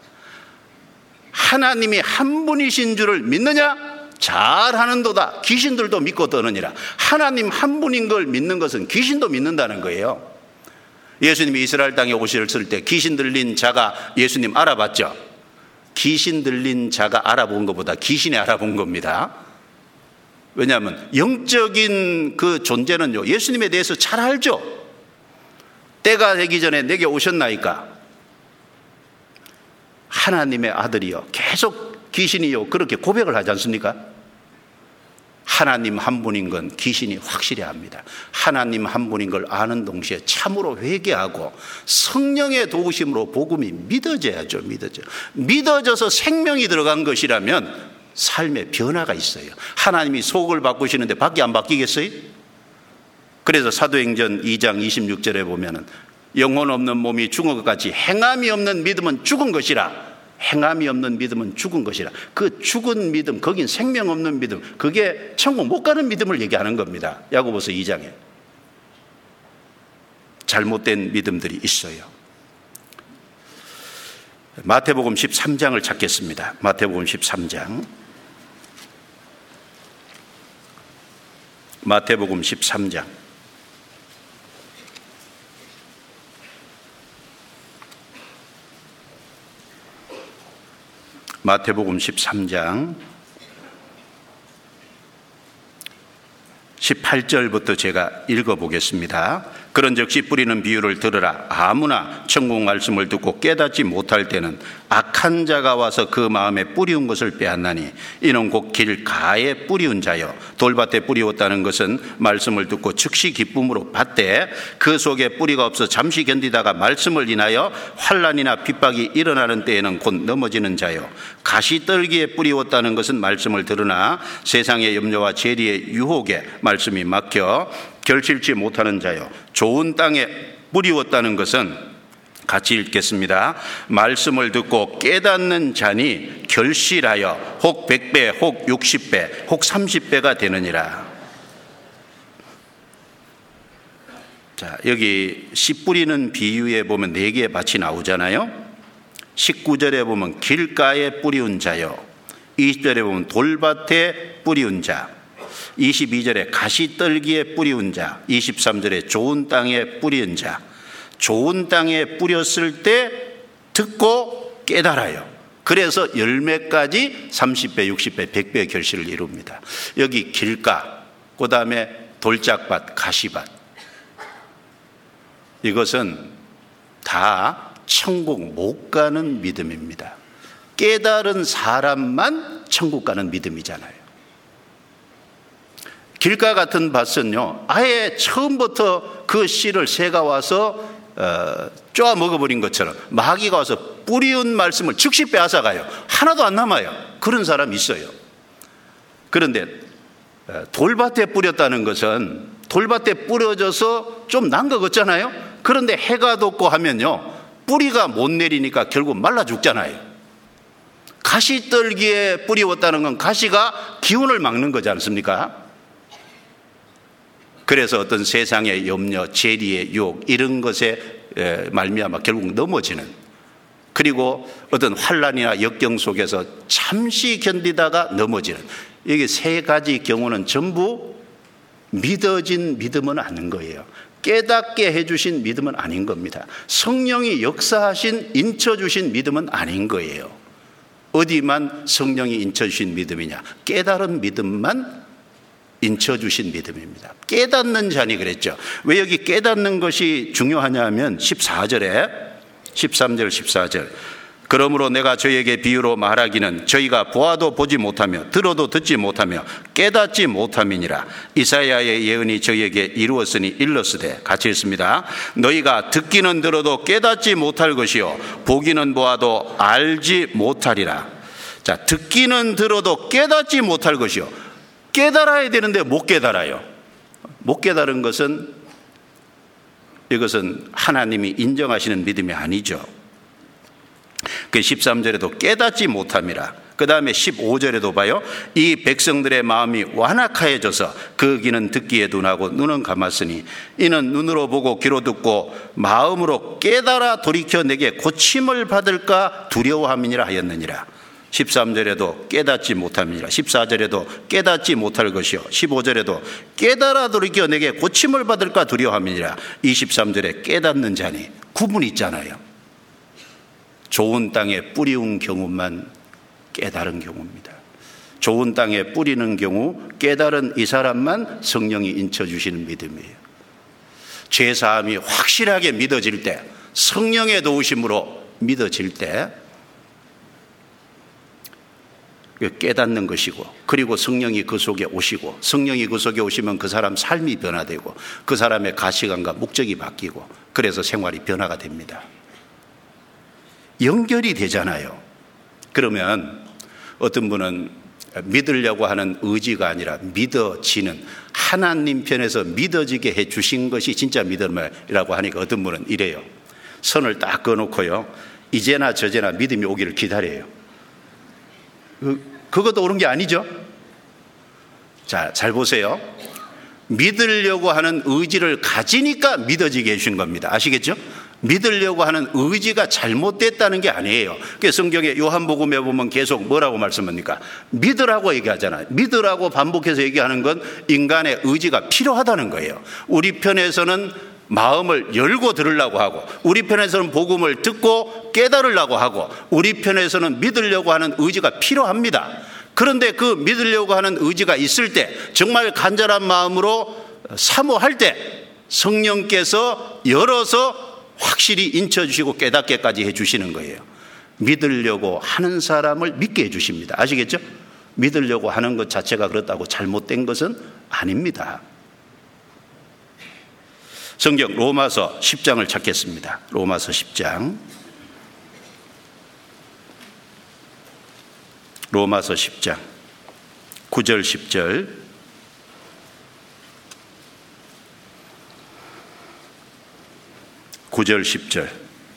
[SPEAKER 1] 하나님이 한 분이신 줄을 믿느냐? 잘하는도다. 귀신들도 믿고 떠느니라. 하나님 한 분인 걸 믿는 것은 귀신도 믿는다는 거예요. 예수님이 이스라엘 땅에 오셨을 때 귀신 들린 자가 예수님 알아봤죠? 귀신 들린 자가 알아본 것보다 귀신이 알아본 겁니다. 왜냐하면 영적인 그 존재는요 예수님에 대해서 잘 알죠. 때가 되기 전에 내게 오셨나이까, 하나님의 아들이요 계속 귀신이요 그렇게 고백을 하지 않습니까? 하나님 한 분인 건 귀신이 확실히 압니다. 하나님 한 분인 걸 아는 동시에 참으로 회개하고 성령의 도우심으로 복음이 믿어져야죠. 믿어져서 생명이 들어간 것이라면 삶의 변화가 있어요. 하나님이 속을 바꾸시는데 밖이 안 바뀌겠어요? 그래서 사도행전 2장 26절에 보면은 영혼 없는 몸이 죽은 것 같이 행함이 없는 믿음은 죽은 것이라. 행함이 없는 믿음은 죽은 것이라. 그 죽은 믿음, 거긴 생명 없는 믿음, 그게 천국 못 가는 믿음을 얘기하는 겁니다. 야고보서 2장에 잘못된 믿음들이 있어요. 마태복음 13장을 찾겠습니다. 마태복음 13장. 마태복음 13장. 마태복음 13장 18절부터 제가 읽어보겠습니다. 그런즉 씨 뿌리는 비유를 들으라. 아무나 천국 말씀을 듣고 깨닫지 못할 때는 악한 자가 와서 그 마음에 뿌리운 것을 빼앗나니 이는 곧 길가에 뿌리운 자요 돌밭에 뿌리웠다는 것은 말씀을 듣고 즉시 기쁨으로 받되 그 속에 뿌리가 없어 잠시 견디다가 말씀을 인하여 환난이나 핍박이 일어나는 때에는 곧 넘어지는 자요 가시떨기에 뿌리웠다는 것은 말씀을 들으나 세상의 염려와 재리의 유혹에 말씀이 막혀 결실치 못하는 자요 좋은 땅에 뿌리웠다는 것은 같이 읽겠습니다. 말씀을 듣고 깨닫는 자니 결실하여 혹 100배 혹 60배 혹 30배가 되느니라. 자, 여기 씨 뿌리는 비유에 보면 4개의 밭이 나오잖아요. 19절에 보면 길가에 뿌리운 자요 20절에 보면 돌밭에 뿌리운 자 22절에 가시떨기에 뿌리운 자 23절에 좋은 땅에 뿌리운 자 좋은 땅에 뿌렸을 때 듣고 깨달아요. 그래서 열매까지 30배, 60배, 100배의 결실을 이룹니다. 여기 길가, 그 다음에 돌짝밭, 가시밭 이것은 다 천국 못 가는 믿음입니다. 깨달은 사람만 천국 가는 믿음이잖아요. 길가 같은 밭은요 아예 처음부터 그 씨를 새가 와서 쪼아 먹어버린 것처럼 마귀가 와서 뿌리운 말씀을 즉시 빼앗아가요. 하나도 안 남아요. 그런 사람이 있어요. 그런데 돌밭에 뿌렸다는 것은 돌밭에 뿌려져서 좀 난 것 같잖아요. 그런데 해가 돋고 하면요 뿌리가 못 내리니까 결국 말라 죽잖아요. 가시떨기에 뿌리웠다는 건 가시가 기운을 막는 거지 않습니까? 그래서 어떤 세상의 염려, 재리의 유혹 이런 것에 말미암아 결국 넘어지는 그리고 어떤 환난이나 역경 속에서 잠시 견디다가 넘어지는 이게 3가지 경우는 전부 믿어진 믿음은 아닌 거예요. 깨닫게 해주신 믿음은 아닌 겁니다. 성령이 역사하신 인쳐주신 믿음은 아닌 거예요. 어디만 성령이 인쳐주신 믿음이냐? 깨달은 믿음만 인쳐주신 믿음입니다. 깨닫는 자니 그랬죠. 왜 여기 깨닫는 것이 중요하냐 하면 14절에 13절 14절 그러므로 내가 저희에게 비유로 말하기는 저희가 보아도 보지 못하며 들어도 듣지 못하며 깨닫지 못함이니라. 이사야의 예언이 저희에게 이루었으니 일렀으되 같이 읽습니다. 너희가 듣기는 들어도 깨닫지 못할 것이요 보기는 보아도 알지 못하리라. 자, 듣기는 들어도 깨닫지 못할 것이요 깨달아야 되는데 못 깨달아요. 못 깨달은 것은 이것은 하나님이 인정하시는 믿음이 아니죠. 그 13절에도 깨닫지 못함이라. 그 다음에 15절에도 봐요. 이 백성들의 마음이 완악하여져서 그 귀는 듣기에 둔하고 눈은 감았으니 이는 눈으로 보고 귀로 듣고 마음으로 깨달아 돌이켜 내게 고침을 받을까 두려워함이니라 하였느니라. 13절에도 깨닫지 못함이니라. 14절에도 깨닫지 못할 것이요 15절에도 깨달아 돌이켜 내게 고침을 받을까 두려워함이니라. 23절에 깨닫는 자니 구분이 있잖아요. 좋은 땅에 뿌리운 경우만 깨달은 경우입니다. 좋은 땅에 뿌리는 경우 깨달은 이 사람만 성령이 인쳐주시는 믿음이에요. 죄사함이 확실하게 믿어질 때 성령의 도우심으로 믿어질 때 깨닫는 것이고 그리고 성령이 그 속에 오시고 성령이 그 속에 오시면 그 사람 삶이 변화되고 그 사람의 가치관과 목적이 바뀌고 그래서 생활이 변화가 됩니다. 연결이 되잖아요. 그러면 어떤 분은 믿으려고 하는 의지가 아니라 믿어지는 하나님 편에서 믿어지게 해 주신 것이 진짜 믿음이라고 하니까 어떤 분은 이래요. 선을 딱 그어놓고요 이제나 저제나 믿음이 오기를 기다려요. 그것도 옳은 게 아니죠. 자, 잘 보세요. 믿으려고 하는 의지를 가지니까 믿어지게 해주신 겁니다. 아시겠죠? 믿으려고 하는 의지가 잘못됐다는 게 아니에요. 그래서 성경에 요한복음에 보면 계속 뭐라고 말씀합니까? 믿으라고 얘기하잖아요. 믿으라고 반복해서 얘기하는 건 인간의 의지가 필요하다는 거예요. 우리 편에서는 마음을 열고 들으려고 하고, 우리 편에서는 복음을 듣고 깨달으려고 하고, 우리 편에서는 믿으려고 하는 의지가 필요합니다. 그런데 그 믿으려고 하는 의지가 있을 때, 정말 간절한 마음으로 사모할 때 성령께서 열어서 확실히 인쳐주시고 깨닫게까지 해주시는 거예요. 믿으려고 하는 사람을 믿게 해주십니다. 아시겠죠? 믿으려고 하는 것 자체가 그렇다고 잘못된 것은 아닙니다. 성경 로마서 10장을 찾겠습니다. 로마서 10장. 로마서 10장 9절 10절. (9절) 10절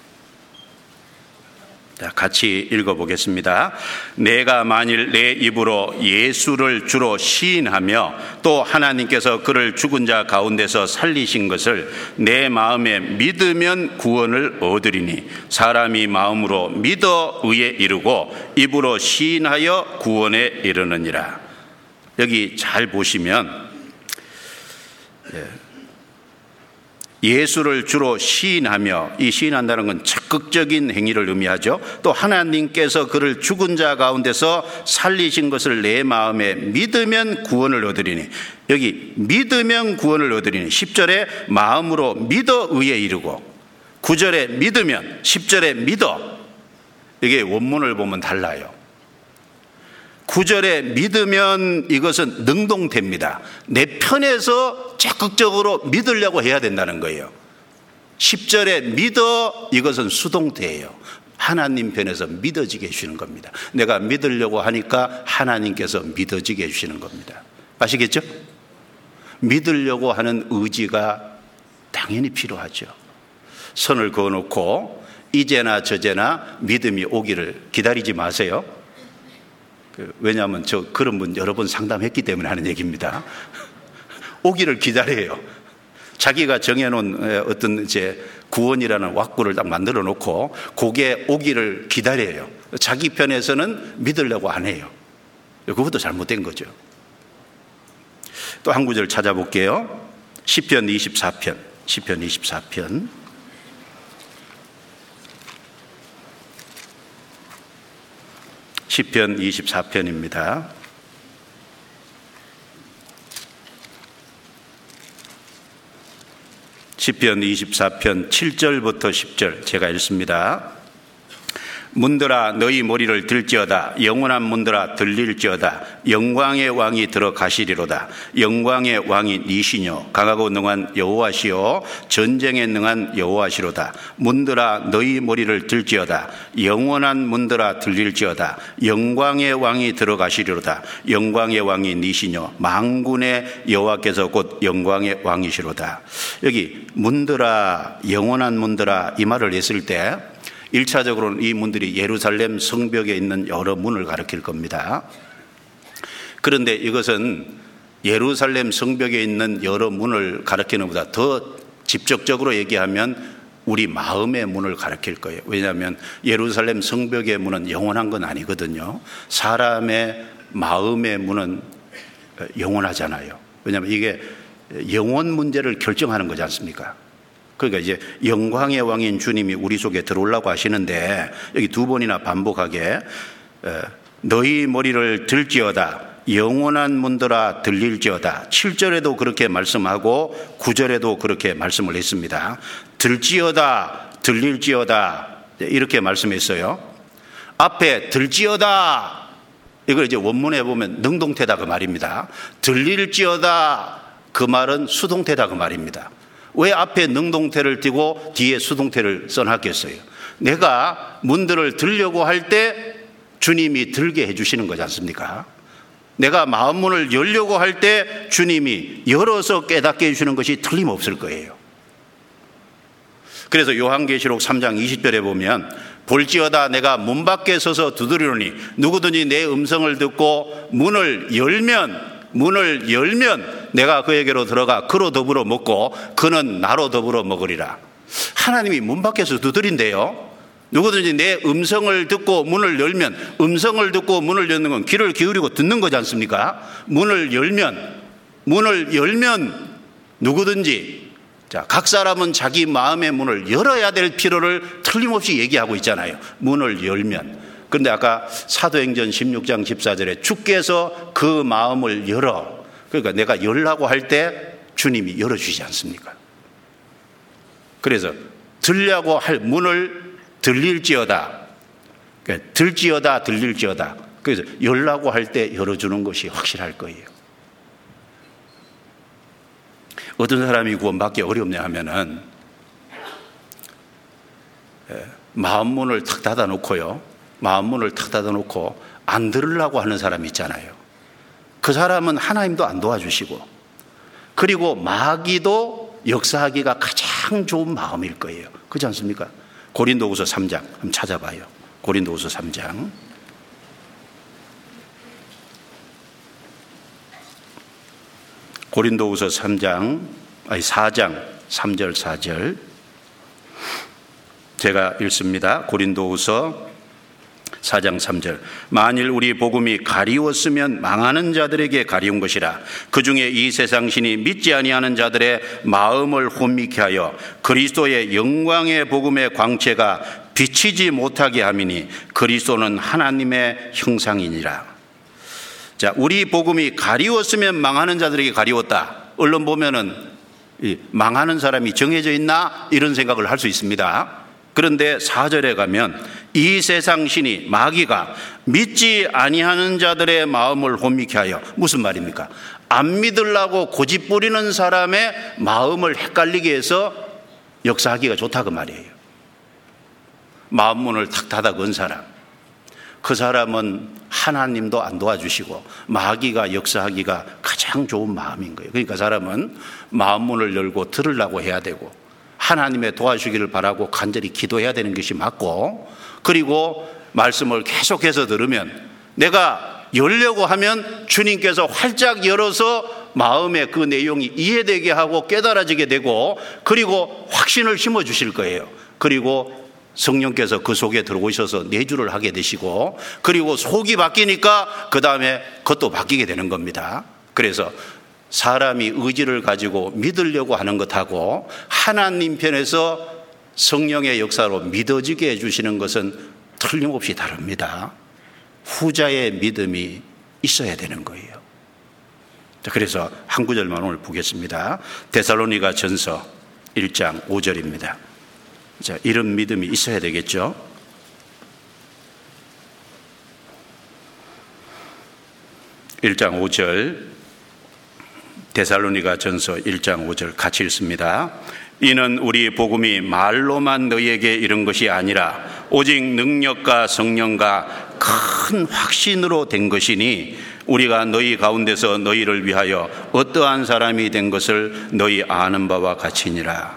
[SPEAKER 1] 같이 읽어보겠습니다. 내가 만일 내 입으로 예수를 주로 시인하며 또 하나님께서 그를 죽은 자 가운데서 살리신 것을 내 마음에 믿으면 구원을 얻으리니 사람이 마음으로 믿어 의에 이르고 입으로 시인하여 구원에 이르느니라. 여기 잘 보시면 예수를 주로 시인하며, 이 시인한다는 건 적극적인 행위를 의미하죠. 또 하나님께서 그를 죽은 자 가운데서 살리신 것을 내 마음에 믿으면 구원을 얻으리니, 여기 믿으면 구원을 얻으리니 10절에 마음으로 믿어 의에 이르고, 9절에 믿으면, 10절에 믿어, 이게 원문을 보면 달라요. 9절에 믿으면 이것은 능동태입니다. 내 편에서 적극적으로 믿으려고 해야 된다는 거예요. 10절에 믿어, 이것은 수동태예요. 하나님 편에서 믿어지게 해주시는 겁니다. 내가 믿으려고 하니까 하나님께서 믿어지게 해주시는 겁니다. 아시겠죠? 믿으려고 하는 의지가 당연히 필요하죠. 선을 그어놓고 이제나 저제나 믿음이 오기를 기다리지 마세요. 왜냐하면 저 그런 분 여러 번 상담했기 때문에 하는 얘기입니다. 오기를 기다려요. 자기가 정해놓은 어떤 이제 구원이라는 왁구를 딱 만들어 놓고 그게 오기를 기다려요. 자기 편에서는 믿으려고 안 해요. 그것도 잘못된 거죠. 또 한 구절 찾아볼게요. 시편 24편. 시편 24편. 시편 24편입니다. 시편 24편 7절부터 10절 제가 읽습니다. 문들아 너희 머리를 들지어다. 영원한 문들아 들릴지어다. 영광의 왕이 들어가시리로다. 영광의 왕이 니시뇨 강하고 능한 여호와시요 전쟁에 능한 여호와시로다. 문들아 너희 머리를 들지어다. 영원한 문들아 들릴지어다. 영광의 왕이 들어가시리로다. 영광의 왕이 니시뇨 만군의 여호와께서 곧 영광의 왕이시로다. 여기 문들아, 영원한 문들아, 이 말을 했을 때 1차적으로는 이 문들이 예루살렘 성벽에 있는 여러 문을 가리킬 겁니다. 그런데 이것은 예루살렘 성벽에 있는 여러 문을 가리키는 것보다 더 직접적으로 얘기하면 우리 마음의 문을 가리킬 거예요. 왜냐하면 예루살렘 성벽의 문은 영원한 건 아니거든요. 사람의 마음의 문은 영원하잖아요. 왜냐하면 이게 영원 문제를 결정하는 거지 않습니까? 그러니까 이제 영광의 왕인 주님이 우리 속에 들어오려고 하시는데 여기 두 번이나 반복하게 너희 머리를 들지어다. 영원한 문들아 들릴지어다. 7절에도 그렇게 말씀하고 9절에도 그렇게 말씀을 했습니다. 들지어다, 들릴지어다 이렇게 말씀했어요. 앞에 들지어다, 이걸 이제 원문에 보면 능동태다 그 말입니다. 들릴지어다, 그 말은 수동태다 그 말입니다. 왜 앞에 능동태를 띄고 뒤에 수동태를 써놨겠어요? 내가 문들을 들려고 할 때 주님이 들게 해주시는 거지 않습니까? 내가 마음문을 열려고 할 때 주님이 열어서 깨닫게 해주시는 것이 틀림없을 거예요. 그래서 요한계시록 3장 20절에 보면 볼지어다 내가 문 밖에 서서 두드리노니 누구든지 내 음성을 듣고 문을 열면 내가 그에게로 들어가 그로 더불어 먹고 그는 나로 더불어 먹으리라. 하나님이 문 밖에서 두드린대요. 누구든지 내 음성을 듣고 문을 열면, 음성을 듣고 문을 여는 건 귀를 기울이고 듣는 거지 않습니까? 문을 열면 누구든지, 자, 각 사람은 자기 마음의 문을 열어야 될 필요를 틀림없이 얘기하고 있잖아요. 문을 열면. 그런데 아까 사도행전 16장 14절에 주께서 그 마음을 열어. 그러니까 내가 열라고 할 때 주님이 열어주시지 않습니까? 그래서 들려고 할 문을 들릴지어다. 그러니까 들지어다, 들릴지어다. 그래서 열라고 할 때 열어주는 것이 확실할 거예요. 어떤 사람이 구원받기 어렵냐 하면은 마음문을 탁 닫아놓고요. 마음문을 탁 닫아놓고 안 들으려고 하는 사람이 있잖아요. 그 사람은 하나님도 안 도와주시고, 그리고 마귀도 역사하기가 가장 좋은 마음일 거예요. 그렇지 않습니까? 고린도후서 3장 한번 찾아봐요. 고린도후서 3장. 고린도후서 4장 3절 4절 제가 읽습니다. 고린도후서 4장 3절. 만일 우리 복음이 가리웠으면 망하는 자들에게 가리운 것이라. 그 중에 이 세상 신이 믿지 아니하는 자들의 마음을 혼미케 하여 그리스도의 영광의 복음의 광채가 비치지 못하게 함이니 그리스도는 하나님의 형상이니라. 자, 우리 복음이 가리웠으면 망하는 자들에게 가리웠다. 언론 보면은 망하는 사람이 정해져 있나 이런 생각을 할 수 있습니다. 그런데 4절에 가면 이 세상 신이 마귀가 믿지 아니하는 자들의 마음을 혼미케 하여, 무슨 말입니까? 안 믿으려고 고집 부리는 사람의 마음을 헷갈리게 해서 역사하기가 좋다 그 말이에요. 마음문을 탁 닫아 건 사람, 그 사람은 하나님도 안 도와주시고 마귀가 역사하기가 가장 좋은 마음인 거예요. 그러니까 사람은 마음문을 열고 들으려고 해야 되고 하나님의 도와주기를 바라고 간절히 기도해야 되는 것이 맞고, 그리고 말씀을 계속해서 들으면 내가 열려고 하면 주님께서 활짝 열어서 마음의 그 내용이 이해되게 하고 깨달아지게 되고, 그리고 확신을 심어주실 거예요. 그리고 성령께서 그 속에 들어오셔서 내주를 하게 되시고, 그리고 속이 바뀌니까 그 다음에 그것도 바뀌게 되는 겁니다. 그래서 사람이 의지를 가지고 믿으려고 하는 것하고 하나님 편에서 성령의 역사로 믿어지게 해주시는 것은 틀림없이 다릅니다. 후자의 믿음이 있어야 되는 거예요. 그래서 한 구절만 오늘 보겠습니다. 데살로니가 전서 1장 5절입니다. 자, 이런 믿음이 있어야 되겠죠. (1장 5절) 데살로니가 전서 1장 5절 같이 읽습니다. 이는 우리 복음이 말로만 너희에게 이른 것이 아니라 오직 능력과 성령과 큰 확신으로 된 것이니 우리가 너희 가운데서 너희를 위하여 어떠한 사람이 된 것을 너희 아는 바와 같이니라.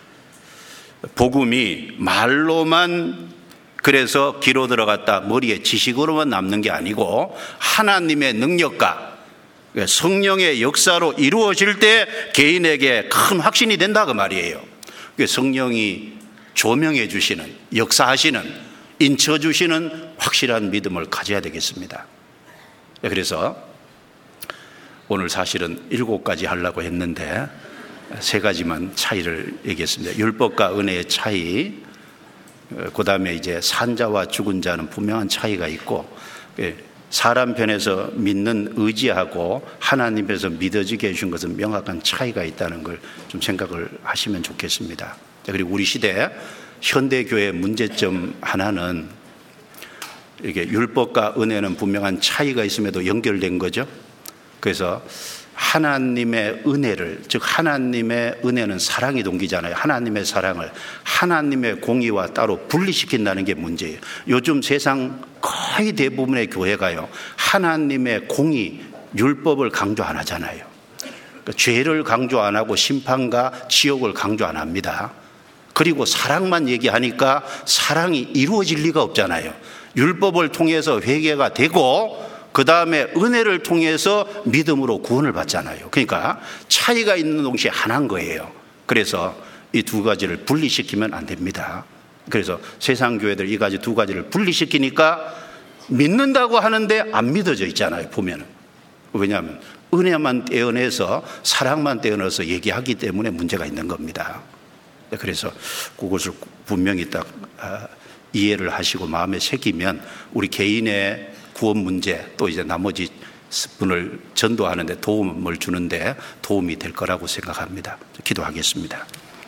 [SPEAKER 1] 복음이 말로만, 그래서 귀로 들어갔다 머리에 지식으로만 남는 게 아니고 하나님의 능력과 성령의 역사로 이루어질 때 개인에게 큰 확신이 된다 그 말이에요. 성령이 조명해 주시는, 역사하시는, 인쳐 주시는 확실한 믿음을 가져야 되겠습니다. 그래서 오늘 사실은 7가지 하려고 했는데 3가지만 차이를 얘기했습니다. 율법과 은혜의 차이, 그 다음에 이제 산자와 죽은 자는 분명한 차이가 있고, 사람 편에서 믿는 의지하고 하나님 편에서 믿어지게 해주신 것은 명확한 차이가 있다는 걸 좀 생각을 하시면 좋겠습니다. 그리고 우리 시대 현대교회의 문제점 하나는 이게 율법과 은혜는 분명한 차이가 있음에도 연결된 거죠. 그래서 하나님의 은혜를, 즉 하나님의 은혜는 사랑이 동기잖아요. 하나님의 사랑을 하나님의 공의와 따로 분리시킨다는 게 문제예요. 요즘 세상 거의 대부분의 교회가요, 하나님의 공의, 율법을 강조 안 하잖아요. 그러니까 죄를 강조 안 하고 심판과 지옥을 강조 안 합니다. 그리고 사랑만 얘기하니까 사랑이 이루어질 리가 없잖아요. 율법을 통해서 회개가 되고 그 다음에 은혜를 통해서 믿음으로 구원을 받잖아요. 그러니까 차이가 있는 동시에 하나인 거예요. 그래서 이 두 가지를 분리시키면 안 됩니다. 그래서 세상 교회들 이 가지 두 가지를 분리시키니까 믿는다고 하는데 안 믿어져 있잖아요, 보면은. 왜냐하면 은혜만 떼어내서 사랑만 떼어내서 얘기하기 때문에 문제가 있는 겁니다. 그래서 그것을 분명히 딱 이해를 하시고 마음에 새기면 우리 개인의 구원 문제 또 이제 나머지 분을 전도하는데 도움을 주는데 도움이 될 거라고 생각합니다. 기도하겠습니다.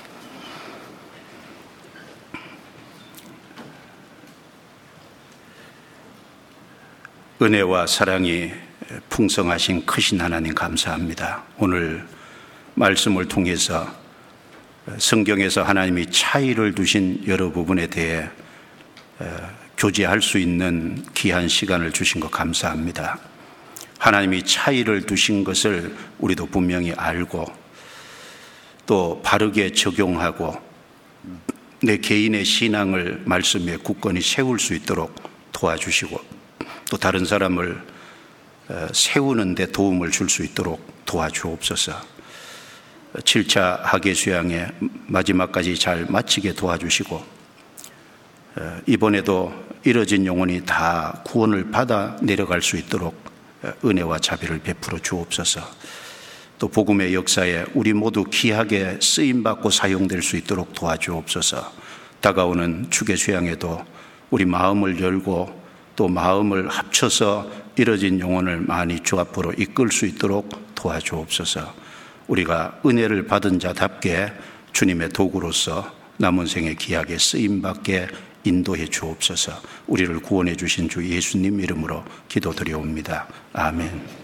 [SPEAKER 1] 은혜와 사랑이 풍성하신 크신 하나님 감사합니다. 오늘 말씀을 통해서 성경에서 하나님이 차이를 두신 여러 부분에 대해 교제할 수 있는 귀한 시간을 주신 것 감사합니다. 하나님이 차이를 두신 것을 우리도 분명히 알고 또 바르게 적용하고 내 개인의 신앙을 말씀에 굳건히 세울 수 있도록 도와주시고 또 다른 사람을 세우는 데 도움을 줄 수 있도록 도와주옵소서. 7차 학예 수양의 마지막까지 잘 마치게 도와주시고 이번에도 잃어진 영혼이 다 구원을 받아 내려갈 수 있도록 은혜와 자비를 베풀어 주옵소서. 또 복음의 역사에 우리 모두 귀하게 쓰임받고 사용될 수 있도록 도와주옵소서. 다가오는 축의 수양에도 우리 마음을 열고 또 마음을 합쳐서 잃어진 영혼을 많이 주 앞으로 이끌 수 있도록 도와주옵소서. 우리가 은혜를 받은 자답게 주님의 도구로서 남은 생에 귀하게 쓰임받게 인도해 주옵소서. 우리를 구원해 주신 주 예수님 이름으로 기도드려옵니다. 아멘.